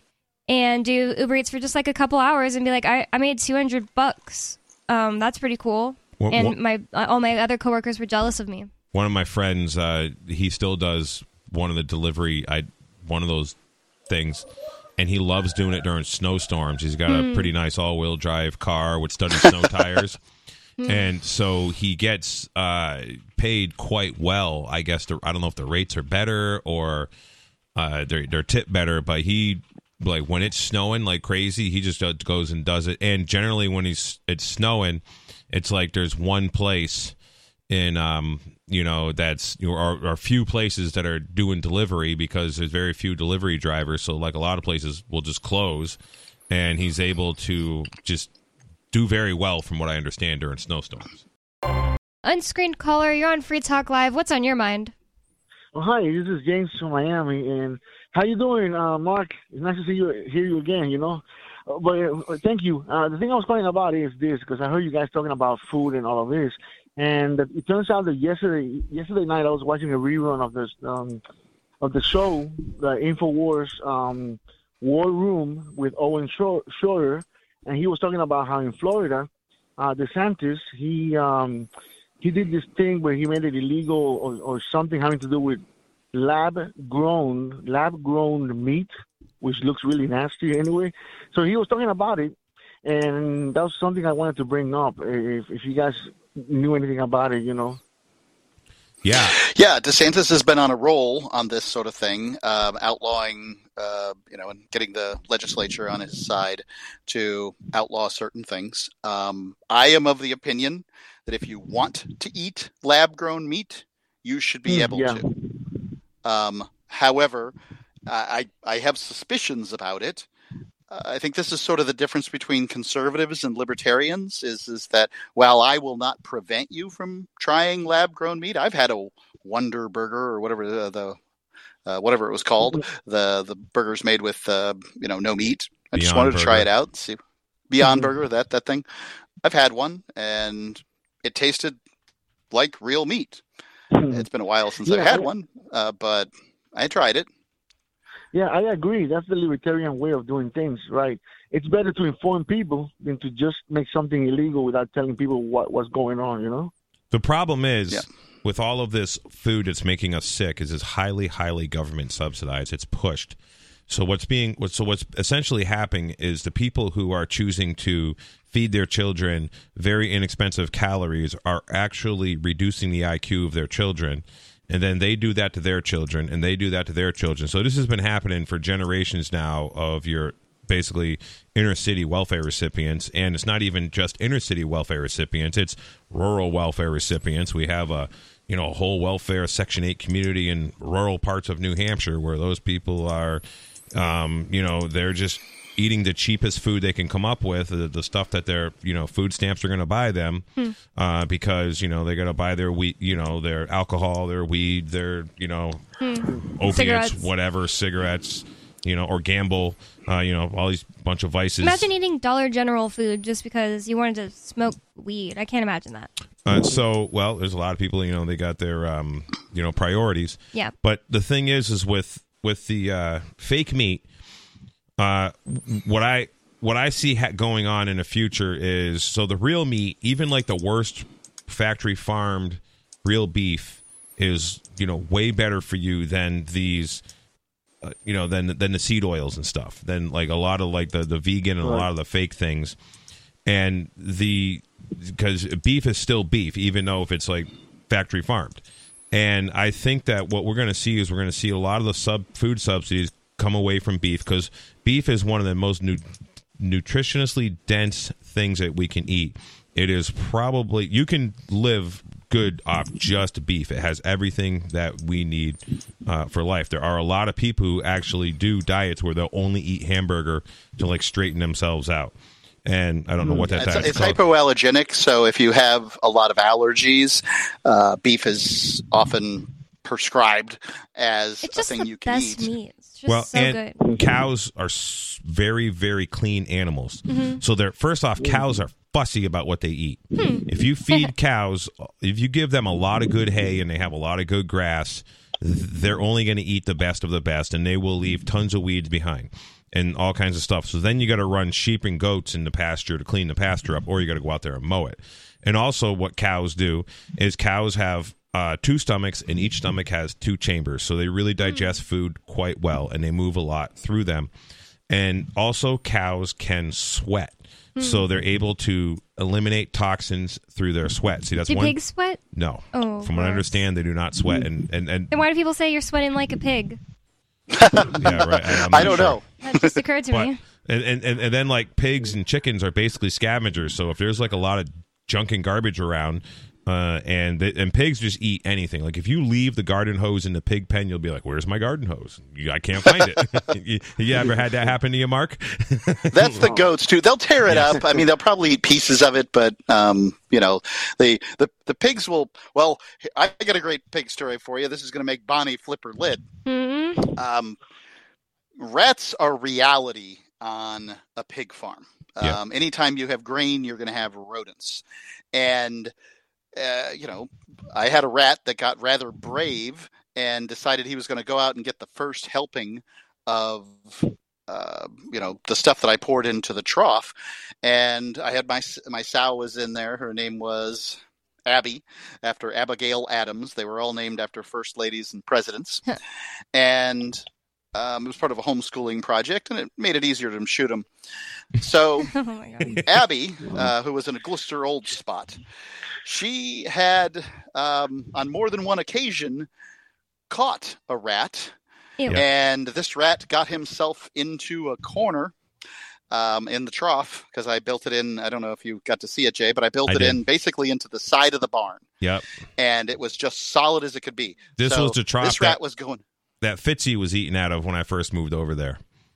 and do Uber Eats for just, like, a couple hours and be like, I, I made two hundred bucks. Um, that's pretty cool. What, and what? my all my other coworkers were jealous of me. One of my friends, uh, he still does one of the delivery, I one of those things, and he loves doing it during snowstorms. He's got mm. a pretty nice all-wheel drive car with studded snow tires, mm. and so he gets uh, paid quite well. I guess the, I don't know if the rates are better or uh, they're they're tipped better, but he like when it's snowing like crazy, he just goes and does it. And generally, when he's it's snowing, it's like there's one place in um. you know, that's you know, are, are few places that are doing delivery because there's very few delivery drivers. So, like, a lot of places will just close, and he's able to just do very well, from what I understand, during snowstorms. Unscreened caller, you're on Free Talk Live. What's on your mind? Oh, hi, this is James from Miami, and how you doing, uh, Mark? It's nice to see you, hear you again. You know, uh, but uh, thank you. Uh, the thing I was calling about is this, because I heard you guys talking about food and all of this. And it turns out that yesterday, yesterday night, I was watching a rerun of this um, of the show, the InfoWars um, War Room with Owen Schroyer, and he was talking about how in Florida, uh, DeSantis he um, he did this thing where he made it illegal or, or something having to do with lab grown lab grown meat, which looks really nasty anyway. So he was talking about it, and that was something I wanted to bring up. If if you guys knew anything about it, you know. Yeah. Yeah, DeSantis has been on a roll on this sort of thing, um, outlawing, uh, you know, and getting the legislature on his side to outlaw certain things. Um, I am of the opinion that if you want to eat lab-grown meat, you should be mm, able yeah. to. Um, however, I, I have suspicions about it. I think this is sort of the difference between conservatives and libertarians is, is that while I will not prevent you from trying lab-grown meat, I've had a Wonder Burger or whatever the, the uh, whatever it was called, the the burgers made with uh, you know no meat. I Beyond just wanted Burger. to try it out. See, Beyond Burger, that that thing. I've had one and it tasted like real meat. It's been a while since yeah, I've had I, one, uh, but I tried it. Yeah, I agree. That's the libertarian way of doing things, right? It's better to inform people than to just make something illegal without telling people what, what's going on, you know? The problem is, yeah. with all of this food that's making us sick, is it's highly, highly government subsidized. It's pushed. So what's being, so what's essentially happening is the people who are choosing to feed their children very inexpensive calories are actually reducing the I Q of their children. And then they do that to their children, and they do that to their children. So this has been happening for generations now of your basically inner city welfare recipients. And it's not even just inner city welfare recipients. It's rural welfare recipients. We have a, you know, a whole welfare Section eight community in rural parts of New Hampshire where those people are, um, you know, they're just eating the cheapest food they can come up with, the, the stuff that their, you know, food stamps are going to buy them, hmm. uh, because, you know, they're going to buy their wheat, you know, their alcohol, their weed, their, you know, hmm. opiates, cigarettes. whatever, cigarettes, you know, or gamble, uh, you know, all these bunch of vices. Imagine eating Dollar General food just because you wanted to smoke weed. I can't imagine that. Uh, so, well, there's a lot of people, you know, they got their, um, you know, priorities. Yeah. But the thing is, is with, with the uh, fake meat, Uh, what I what I see ha- going on in the future is, so the real meat, even like the worst factory farmed real beef, is, you know, way better for you than these, uh, you know, than than the seed oils and stuff, than like a lot of like the, the vegan and a lot of the fake things, and the because beef is still beef, even though if it's like factory farmed, and I think that what we're going to see is we're going to see a lot of the sub food subsidies come away from beef, because beef is one of the most nu- nutritionally dense things that we can eat. It is probably, you can live good off just beef. It has everything that we need uh, for life. There are a lot of people who actually do diets where they'll only eat hamburger to like straighten themselves out. And I don't know what that it's, diet it's is called. hypoallergenic, so if you have a lot of allergies, uh, beef is often prescribed as It's a just thing the you can best eat. meat. It's just Well, so and good. cows are s- very, very clean animals. Mm-hmm. So they're first off, cows are fussy about what they eat. Hmm. If you feed cows, if you give them a lot of good hay and they have a lot of good grass, th- they're only going to eat the best of the best, and they will leave tons of weeds behind and all kinds of stuff. So then you got to run sheep and goats in the pasture to clean the pasture up, or you got to go out there and mow it. And also what cows do is cows have uh, two stomachs, and each stomach has two chambers. So they really digest food quite well, and they move a lot through them. And also cows can sweat. So they're able to eliminate toxins through their sweat. See, that's Do one. pigs sweat? No. Oh, From what I gross. understand, they do not sweat. And, and, and Then why do people say you're sweating like a pig? yeah, right. I, I'm I not don't sure. know. That just occurred to But, me. and, and, and, and then, like, pigs and chickens are basically scavengers. So if there's, like, a lot of junk and garbage around, uh, and they, and pigs just eat anything. Like, if you leave the garden hose in the pig pen, you'll be like, where's my garden hose? You- I can't find it. you, you ever had that happen to you, Mark? That's the goats too. They'll tear it Yes. up. I mean, they'll probably eat pieces of it, but um, you know, the, the the pigs will. Well, I got a great pig story for you. This is going to make Bonnie flip her lid. Mm-hmm. Um, rats are reality on a pig farm. Yeah. Um, anytime you have grain, you're going to have rodents, and uh, you know, I had a rat that got rather brave and decided he was going to go out and get the first helping of. Uh, you know, the stuff that I poured into the trough, and I had my my sow was in there. Her name was Abby, after Abigail Adams. They were all named after first ladies and presidents, and um, it was part of a homeschooling project, and it made it easier to shoot them. So Oh my god. Abby, uh, who was in a Gloucester old spot, she had um, on more than one occasion caught a rat. Ew. And this rat got himself into a corner um, in the trough because I built it in. I don't know if you got to see it, Jay, but I built I it did. in basically into the side of the barn. Yep. And it was just solid as it could be. This So was the trough This rat that- was going. That Fitzy was eaten out of when I first moved over there.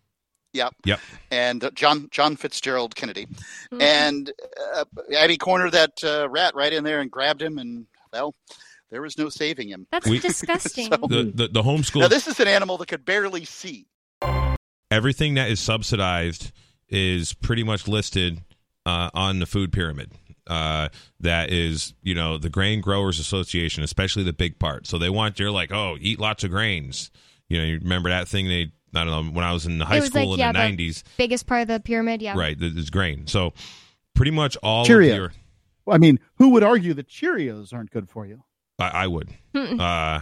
Yep. Yep. And uh, John John Fitzgerald Kennedy. Mm-hmm. And uh, Abby cornered that uh, rat right in there and grabbed him. And, well, there was no saving him. That's We- disgusting. So- The, the, the homeschool. Now, this is an animal that could barely see. Everything that is subsidized is pretty much listed uh, on the food pyramid. Uh, that is, you know, the Grain Growers Association, especially the big part. So they want, you're like, oh, eat lots of grains. You know, you remember that thing they, I don't know, when I was in high It was school like, in yeah, the the- nineties. Biggest part of the pyramid, yeah. Right, it's grain. So pretty much all Cheerio. of your, I mean, who would argue that Cheerios aren't good for you? I, I would. Mm-mm.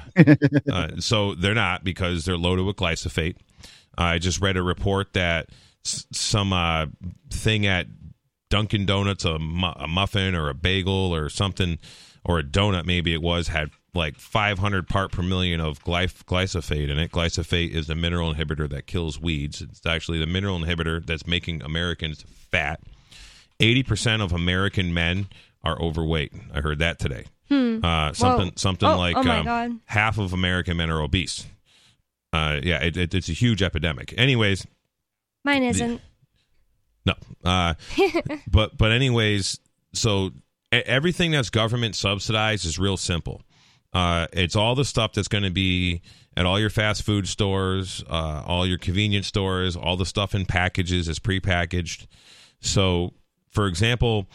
Uh, uh, so they're not, because they're loaded with glyphosate. I just read a report that s- some uh, thing at Dunkin' Donuts, a, mu- a muffin or a bagel or something, or a donut maybe it was, had like five hundred part per million of glyph- glyphosate in it. Glyphosate is the mineral inhibitor that kills weeds. It's actually the mineral inhibitor that's making Americans fat. eighty percent of American men are overweight. I heard that today. Hmm. Uh, something Whoa. something Oh, like oh my um, God. half of American men are obese. Uh, yeah, it, it, it's a huge epidemic. Anyways, Mine isn't. no. Uh, but but anyways, so e- everything that's government subsidized is real simple. Uh, it's all the stuff that's going to be at all your fast food stores, uh, all your convenience stores, all the stuff in packages is prepackaged. So, for example,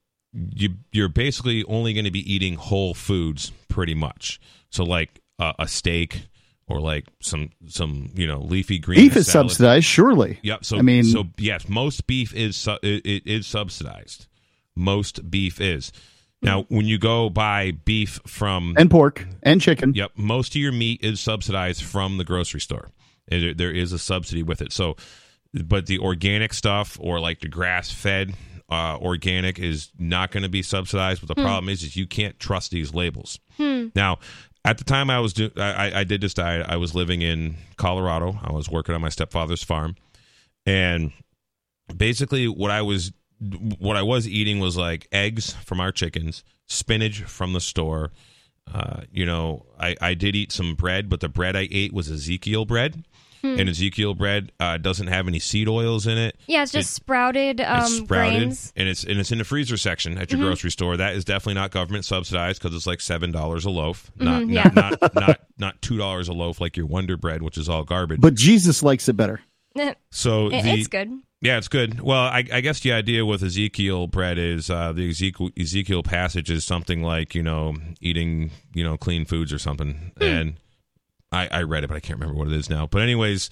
you you're basically only going to be eating whole foods pretty much. So, like uh, a steak or like some some you know leafy green Beef is salad. subsidized, surely. Yep. So I mean- so yes, most beef is su- it, it is subsidized. Most beef is. Now, when you go buy beef from And pork and chicken. Yep, most of your meat is subsidized from the grocery store. It, there is a subsidy with it. So, but the organic stuff or like the grass-fed uh, organic is not going to be subsidized. But the Hmm. problem is, is you can't trust these labels. Hmm. Now, at the time I was do- I, I did this diet, I was living in Colorado. I was working on my stepfather's farm, and basically what I was what I was eating was like eggs from our chickens, spinach from the store. Uh, you know, I, I did eat some bread, but the bread I ate was Ezekiel bread. Hmm. And Ezekiel bread uh, doesn't have any seed oils in it. Yeah, it's just It- sprouted, um, it's sprouted, grains. and it's and it's in the freezer section at your Mhm. grocery store. That is definitely not government subsidized because it's like seven dollars a loaf, not Mhm, yeah. not, not not not two dollars a loaf like your Wonder Bread, which is all garbage. But Jesus likes it better. so It- the, it's good. Yeah, it's good. Well, I, I guess the idea with Ezekiel bread is uh, the Ezekiel, Ezekiel passage is something like, you know, eating, you know, clean foods or something. Hmm. And I, I read it, but I can't remember what it is now. But anyways,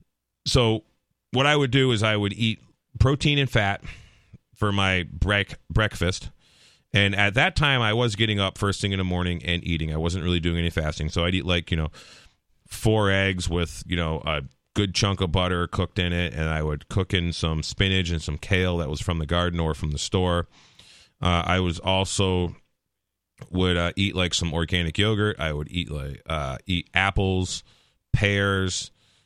so what I would do is I would eat protein and fat for my break, breakfast. And at that time, I was getting up first thing in the morning and eating. I wasn't really doing any fasting. So I'd eat like, you know, four eggs with, you know, a good chunk of butter cooked in it, and I would cook in some spinach and some kale that was from the garden or from the store. Uh, I was also would uh, eat like some organic yogurt. I would eat like uh, eat apples, pears,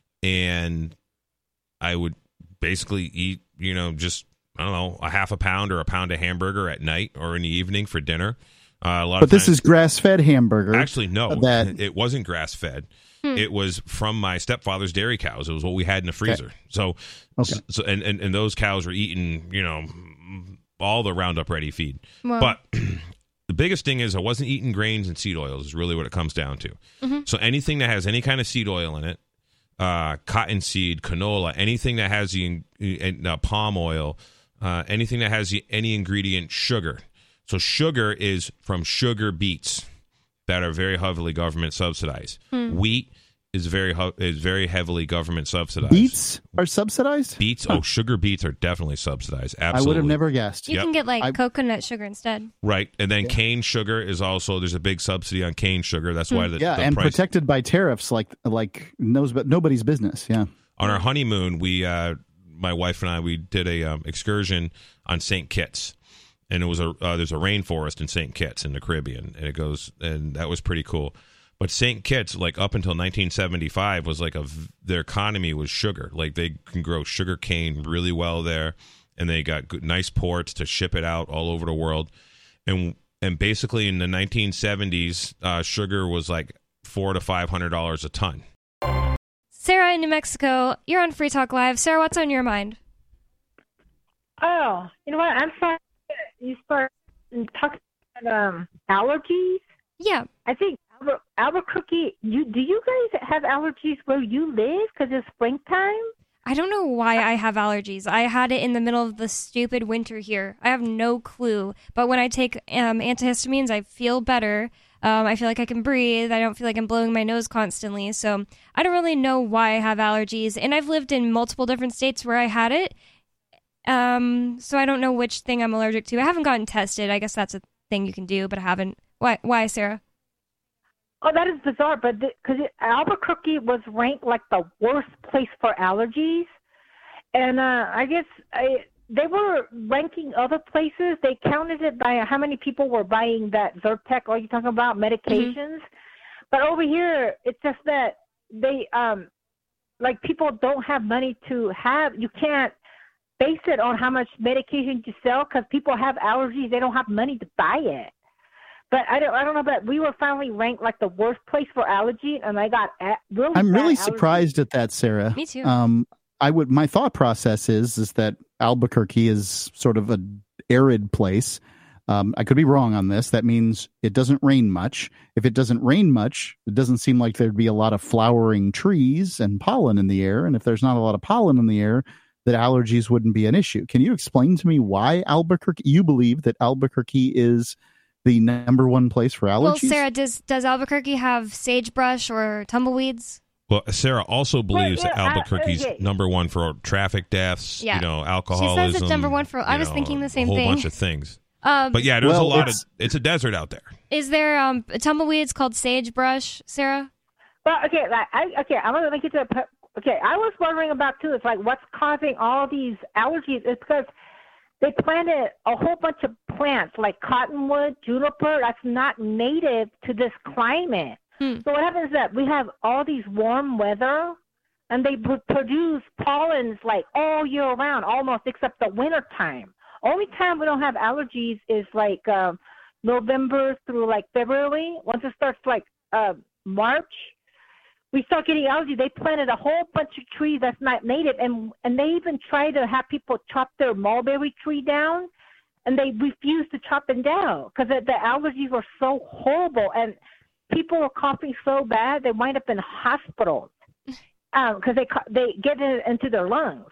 and I would basically eat, you know, just I don't know, a half a pound or a pound of hamburger at night or in the evening for dinner. Uh, a lot But of this times, is grass-fed hamburger. actually no, that- it wasn't grass fed. It was from my stepfather's dairy cows. It was what we had in the freezer. So, Okay. so and, and, and those cows were eating, you know, all the Roundup Ready feed. Wow. But the biggest thing is I wasn't eating grains and seed oils is really what it comes down to. Mm-hmm. So anything that has any kind of seed oil in it, uh, cottonseed, canola, anything that has the uh, palm oil, uh, anything that has the, any ingredient sugar. So sugar is from sugar beets that are very heavily government subsidized. Hmm. Wheat is very hu- is very heavily government subsidized. Beets are subsidized? Beets, Huh. oh, sugar beets are definitely subsidized. Absolutely, I would have never guessed. You Yep. can get like I- coconut sugar instead. Right, and then Yeah. cane sugar is also there's a big subsidy on cane sugar. That's why the, yeah, the and price protected by tariffs like like knows but nobody's business. Yeah. on our honeymoon. We, uh, my wife and I, we did a um, excursion on Saint Kitts, and it was a uh, there's a rainforest in Saint Kitts in the Caribbean, and it goes and that was pretty cool. But Saint Kitts, like up until nineteen seventy-five, was like a v- their economy was sugar. Like they can grow sugar cane really well there, and they got good, nice ports to ship it out all over the world. And and basically in the nineteen seventies, uh, sugar was like four to five hundred dollars a ton. Sarah in New Mexico, you're on Free Talk Live. Sarah, what's on your mind? Oh, you know what? I'm sorry. You start talking about um, allergies. Yeah. I think Albu- Albuquerque. You do you guys have allergies where you live? Because it's springtime. I don't know why I have allergies. I had it in the middle of the stupid winter here. I have no clue. But when I take um, antihistamines, I feel better. Um, I feel like I can breathe. I don't feel like I'm blowing my nose constantly. So I don't really know why I have allergies. And I've lived in multiple different states where I had it. Um, so I don't know which thing I'm allergic to. I haven't gotten tested. I guess that's a thing you can do, but I haven't. Why, why Sarah? Oh, that is bizarre. But because Albuquerque was ranked like the worst place for allergies, and uh, I guess I, they were ranking other places. They counted it by how many people were buying that Zyrtec. Or you talking about medications? Mm-hmm. But over here, it's just that they um, like people don't have money to have. You can't base it on how much medication you sell because people have allergies. They don't have money to buy it. But I don't, I don't know, but we were finally ranked like the worst place for allergy, and I got a- really I'm bad really allergies. surprised at that, Sarah. Me too. Um, I would. My thought process is is that Albuquerque is sort of an arid place. Um, I could be wrong on this. That means it doesn't rain much. If it doesn't rain much, it doesn't seem like there'd be a lot of flowering trees and pollen in the air. And if there's not a lot of pollen in the air, that allergies wouldn't be an issue. Can you explain to me why Albuquerque? You believe that Albuquerque is the number one place for allergies? Well, Sarah, does does Albuquerque have sagebrush or tumbleweeds? Well, Sarah also believes yeah, that I- Albuquerque's okay. number one for traffic deaths, Yeah. you know, She alcoholism. says it's number one for- I you was know, thinking the same a whole thing. bunch of things. Um, But yeah, there's Well, a lot it's- of. It's a desert out there. Is there um tumbleweeds called sagebrush, Sarah? But okay, like, I okay, I'm gonna make it to a, pe- okay. I was wondering about too. It's like what's causing all these allergies? It's because they planted a whole bunch of plants like cottonwood, juniper. That's not native to this climate. Hmm. So what happens is that we have all these warm weather, and they pr- produce pollens like all year round, almost except the winter time. Only time we don't have allergies is like um, November through like February. Once it starts like uh, March, we start getting allergies. They planted a whole bunch of trees that's not native, and and they even try to have people chop their mulberry tree down, and they refuse to chop them down because the, the allergies were so horrible, and people were coughing so bad they wind up in hospitals because um, they they get it into their lungs.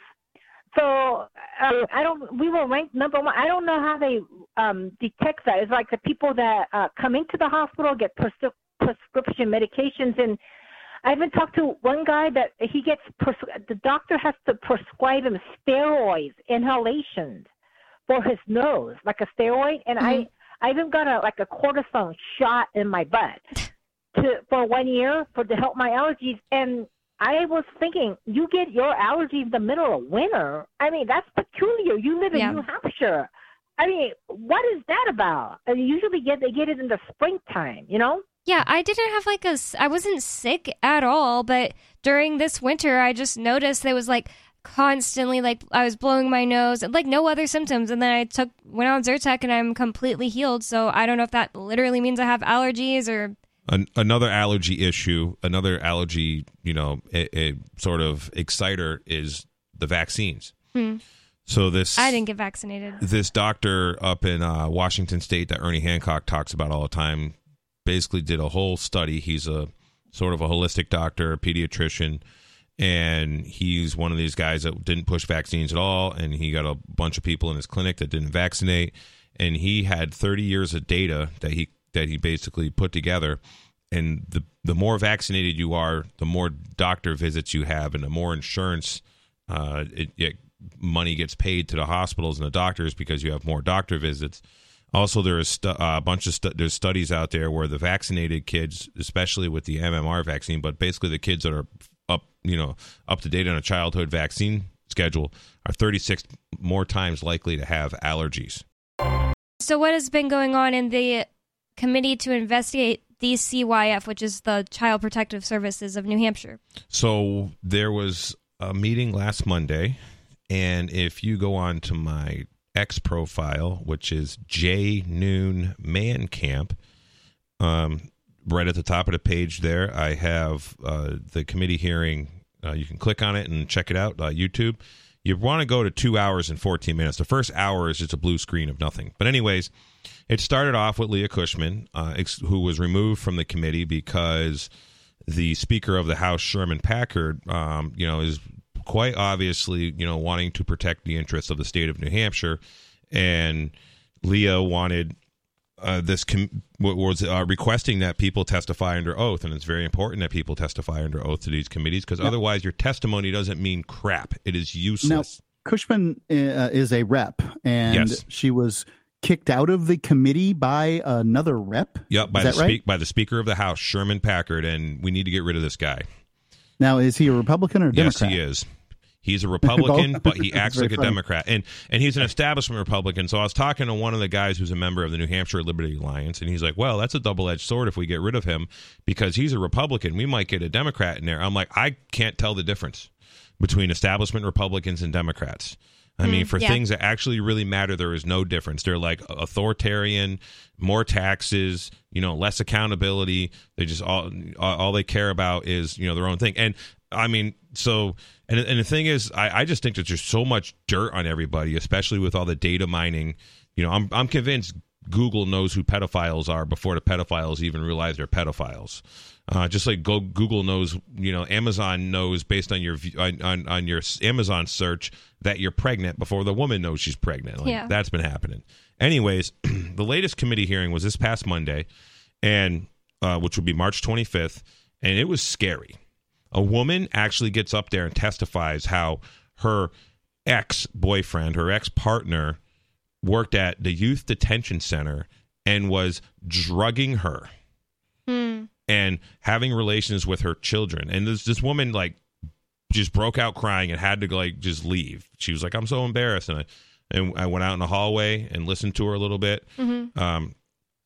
So uh, I don't. We were ranked number one. I don't know how they um, detect that. It's like the people that uh, come into the hospital get pres- prescription medications, and I even talked to one guy that he gets pres- the doctor has to prescribe him steroids, inhalations for his nose, like a steroid, and mm-hmm. I I even got a like a cortisone shot in my butt to for one year for to help my allergies. And I was thinking, you get your allergy in the middle of winter. I mean, that's peculiar. You live in yeah. New Hampshire. I mean, what is that about? I mean, usually get they get it in the springtime, you know? Yeah, I didn't have like a, I wasn't sick at all, but during this winter, I just noticed there was like constantly, like I was blowing my nose, like no other symptoms. And then I took, went on Zyrtec and I'm completely healed. So I don't know if that literally means I have allergies or... An- another allergy issue, another allergy, you know, a, a sort of exciter is the vaccines. Hmm. So this, I didn't get vaccinated. This doctor up in uh, Washington State that Ernie Hancock talks about all the time basically did a whole study. He's a sort of a holistic doctor, a pediatrician, and he's one of these guys that didn't push vaccines at all. And he got a bunch of people in his clinic that didn't vaccinate, and he had thirty years of data that he that he basically put together. And the the more vaccinated you are, the more doctor visits you have, and the more insurance uh, it, it, money gets paid to the hospitals and the doctors because you have more doctor visits. Also, there is stu- uh, a bunch of stu- there's studies out there where the vaccinated kids, especially with the M M R vaccine, but basically the kids that are up, you know, up to date on a childhood vaccine schedule, are thirty-six more times likely to have allergies. So, what has been going on in the committee to investigate the C Y F, which is the Child Protective Services of New Hampshire? So there was a meeting last Monday, and if you go on to my X profile, which is J Noon Man Camp, um, right at the top of the page there, I have uh, the committee hearing. Uh, you can click on it and check it out, uh, YouTube. You want to go to two hours and fourteen minutes. The first hour is just a blue screen of nothing. But anyways, it started off with Leah Cushman, uh, ex- who was removed from the committee because the Speaker of the House, Sherman Packard, um, you know, is quite obviously, you know, wanting to protect the interests of the state of New Hampshire. And Leah wanted uh, this com- was uh, requesting that people testify under oath. And it's very important that people testify under oath to these committees, because yeah. otherwise your testimony doesn't mean crap. It is useless. Now, Cushman uh, is a rep, and yes. she was kicked out of the committee by another rep? Yep, by, is the, that right? spe- by the Speaker of the House, Sherman Packard, and we need to get rid of this guy. Now, is he a Republican or a yes, Democrat? Yes, he is. He's a Republican, but he acts like a funny. Democrat. And and he's an establishment Republican. So I was talking to one of the guys who's a member of the New Hampshire Liberty Alliance, and he's like, well, that's a double-edged sword if we get rid of him, because he's a Republican. We might get a Democrat in there. I'm like, I can't tell the difference between establishment Republicans and Democrats. I mean, for yeah. things that actually really matter, there is no difference. They're like authoritarian, more taxes, you know, less accountability. They just all all they care about is, you know, their own thing. And I mean, so and and the thing is, I, I just think that there's so much dirt on everybody, especially with all the data mining. You know, I'm I'm convinced Google knows who pedophiles are before the pedophiles even realize they're pedophiles. Uh, just like go, Google knows, you know, Amazon knows based on your on, on, on your Amazon search that you're pregnant before the woman knows she's pregnant. Like, yeah. That's been happening. Anyways, the latest committee hearing was this past Monday, and uh, which would be March twenty-fifth, and it was scary. A woman actually gets up there and testifies how her ex-boyfriend, her ex-partner, worked at the youth detention center and was drugging her. Hmm. And having relations with her children. And this this woman, like, just broke out crying and had to, like, just leave. She was like, I'm so embarrassed. And I, and I went out in the hallway and listened to her a little bit. Mm-hmm. Um,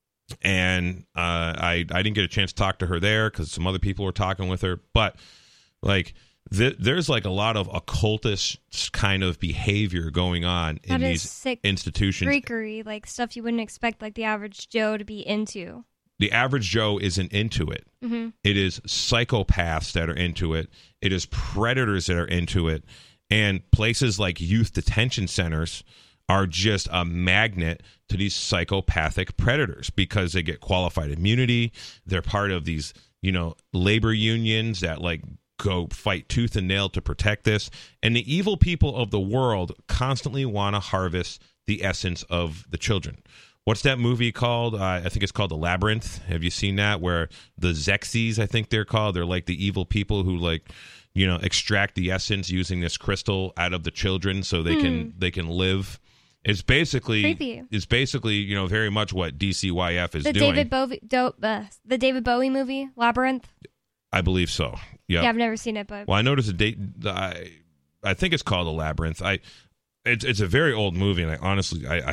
and uh, I, I didn't get a chance to talk to her there because some other people were talking with her. But, like, th- there's, like, a lot of occultist kind of behavior going on in that these sick institutions. Freakery, like, stuff you wouldn't expect, like, the average Joe to be into. the average Joe isn't into it. Mm-hmm. It is psychopaths that are into it. It is predators that are into it. And places like youth detention centers are just a magnet to these psychopathic predators because they get qualified immunity. They're part of these, you know, labor unions that like go fight tooth and nail to protect this. And the evil people of the world constantly want to harvest the essence of the children. What's that movie called? Uh, I think it's called The Labyrinth. Have you seen that? Where the Xerxes, I think they're called. They're like the evil people who like, you know, extract the essence using this crystal out of the children so they hmm. can they can live. It's basically Creepy. It's basically, you know, very much what D C Y F is the doing. David Bowie, do, uh, the David Bowie movie, Labyrinth. I believe so. Yep. Yeah, I've never seen it, but well, I noticed a date. I I think it's called The Labyrinth. I it's it's a very old movie, and I honestly I I,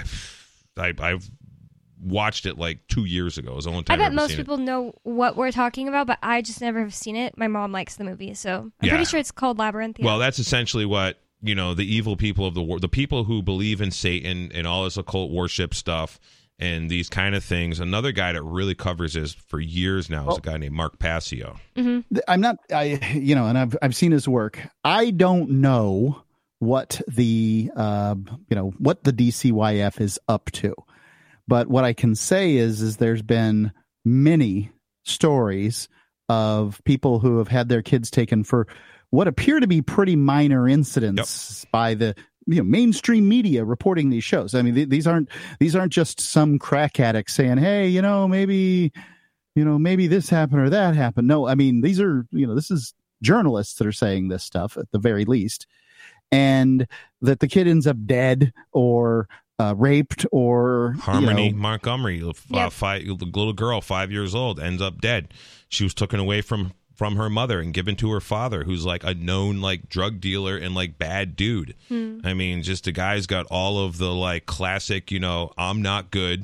I I've watched it like two years ago. It was the only time I bet I've ever most seen people it. know what we're talking about, but I just never have seen it. My mom likes the movie, so I'm Yeah. pretty sure it's called Labyrinth. Yeah. Well, that's essentially what, you know, the evil people of the world, the people who believe in Satan and all this occult worship stuff and these kind of things. Another guy that really covers this for years now is Well, a guy named Mark Passio. Mm-hmm. I'm not, I, you know, and I've, I've seen his work. I don't know what the, uh, you know, what the D C Y F is up to. But what I can say is, is there's been many stories of people who have had their kids taken for what appear to be pretty minor incidents yep. by the, you know, mainstream media reporting these shows. I mean, th- these aren't these aren't just some crack addict saying, "Hey, you know, maybe, you know, maybe this happened or that happened." No, I mean, these are, you know, this is journalists that are saying this stuff at the very least, and that the kid ends up dead or Uh, raped or Harmony you know, Montgomery, uh, Yep. five, the little girl, five years old, ends up dead. She was taken away from from her mother and given to her father, who's like a known like drug dealer and like bad dude. Hmm. I mean, just the guy's got all of the like classic, you know, I'm not good.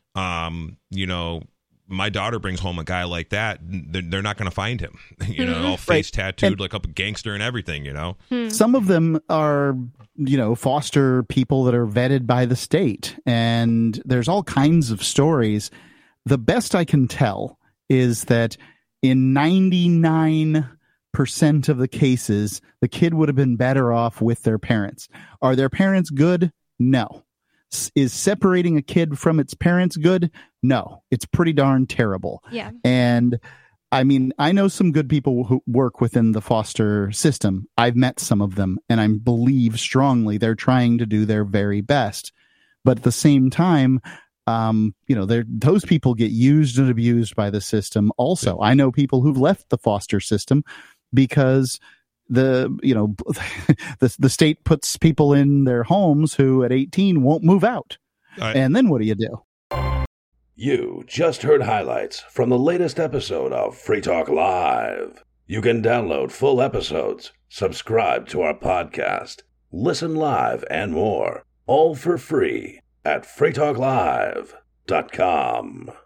Um, you know, my daughter brings home a guy like that, they're, they're not going to find him. You know, Mm-hmm. all face Right. tattooed And- like a gangster and everything. You know. Hmm. some of them are, you know, foster people that are vetted by the state, and there's all kinds of stories. The best I can tell is that in ninety-nine percent of the cases, the kid would have been better off with their parents. Are their parents good? No. S- Is separating a kid from its parents good? No. It's pretty darn terrible. Yeah. And I mean, I know some good people who work within the foster system. I've met some of them, and I believe strongly they're trying to do their very best. But at the same time, um, you know, they're, those people get used and abused by the system. Also, I know people who've left the foster system because the, you know, the, the state puts people in their homes who at eighteen won't move out. I- And then what do you do? You just heard highlights from the latest episode of Free Talk Live. You can download full episodes, subscribe to our podcast, listen live, and more, all for free at free talk live dot com.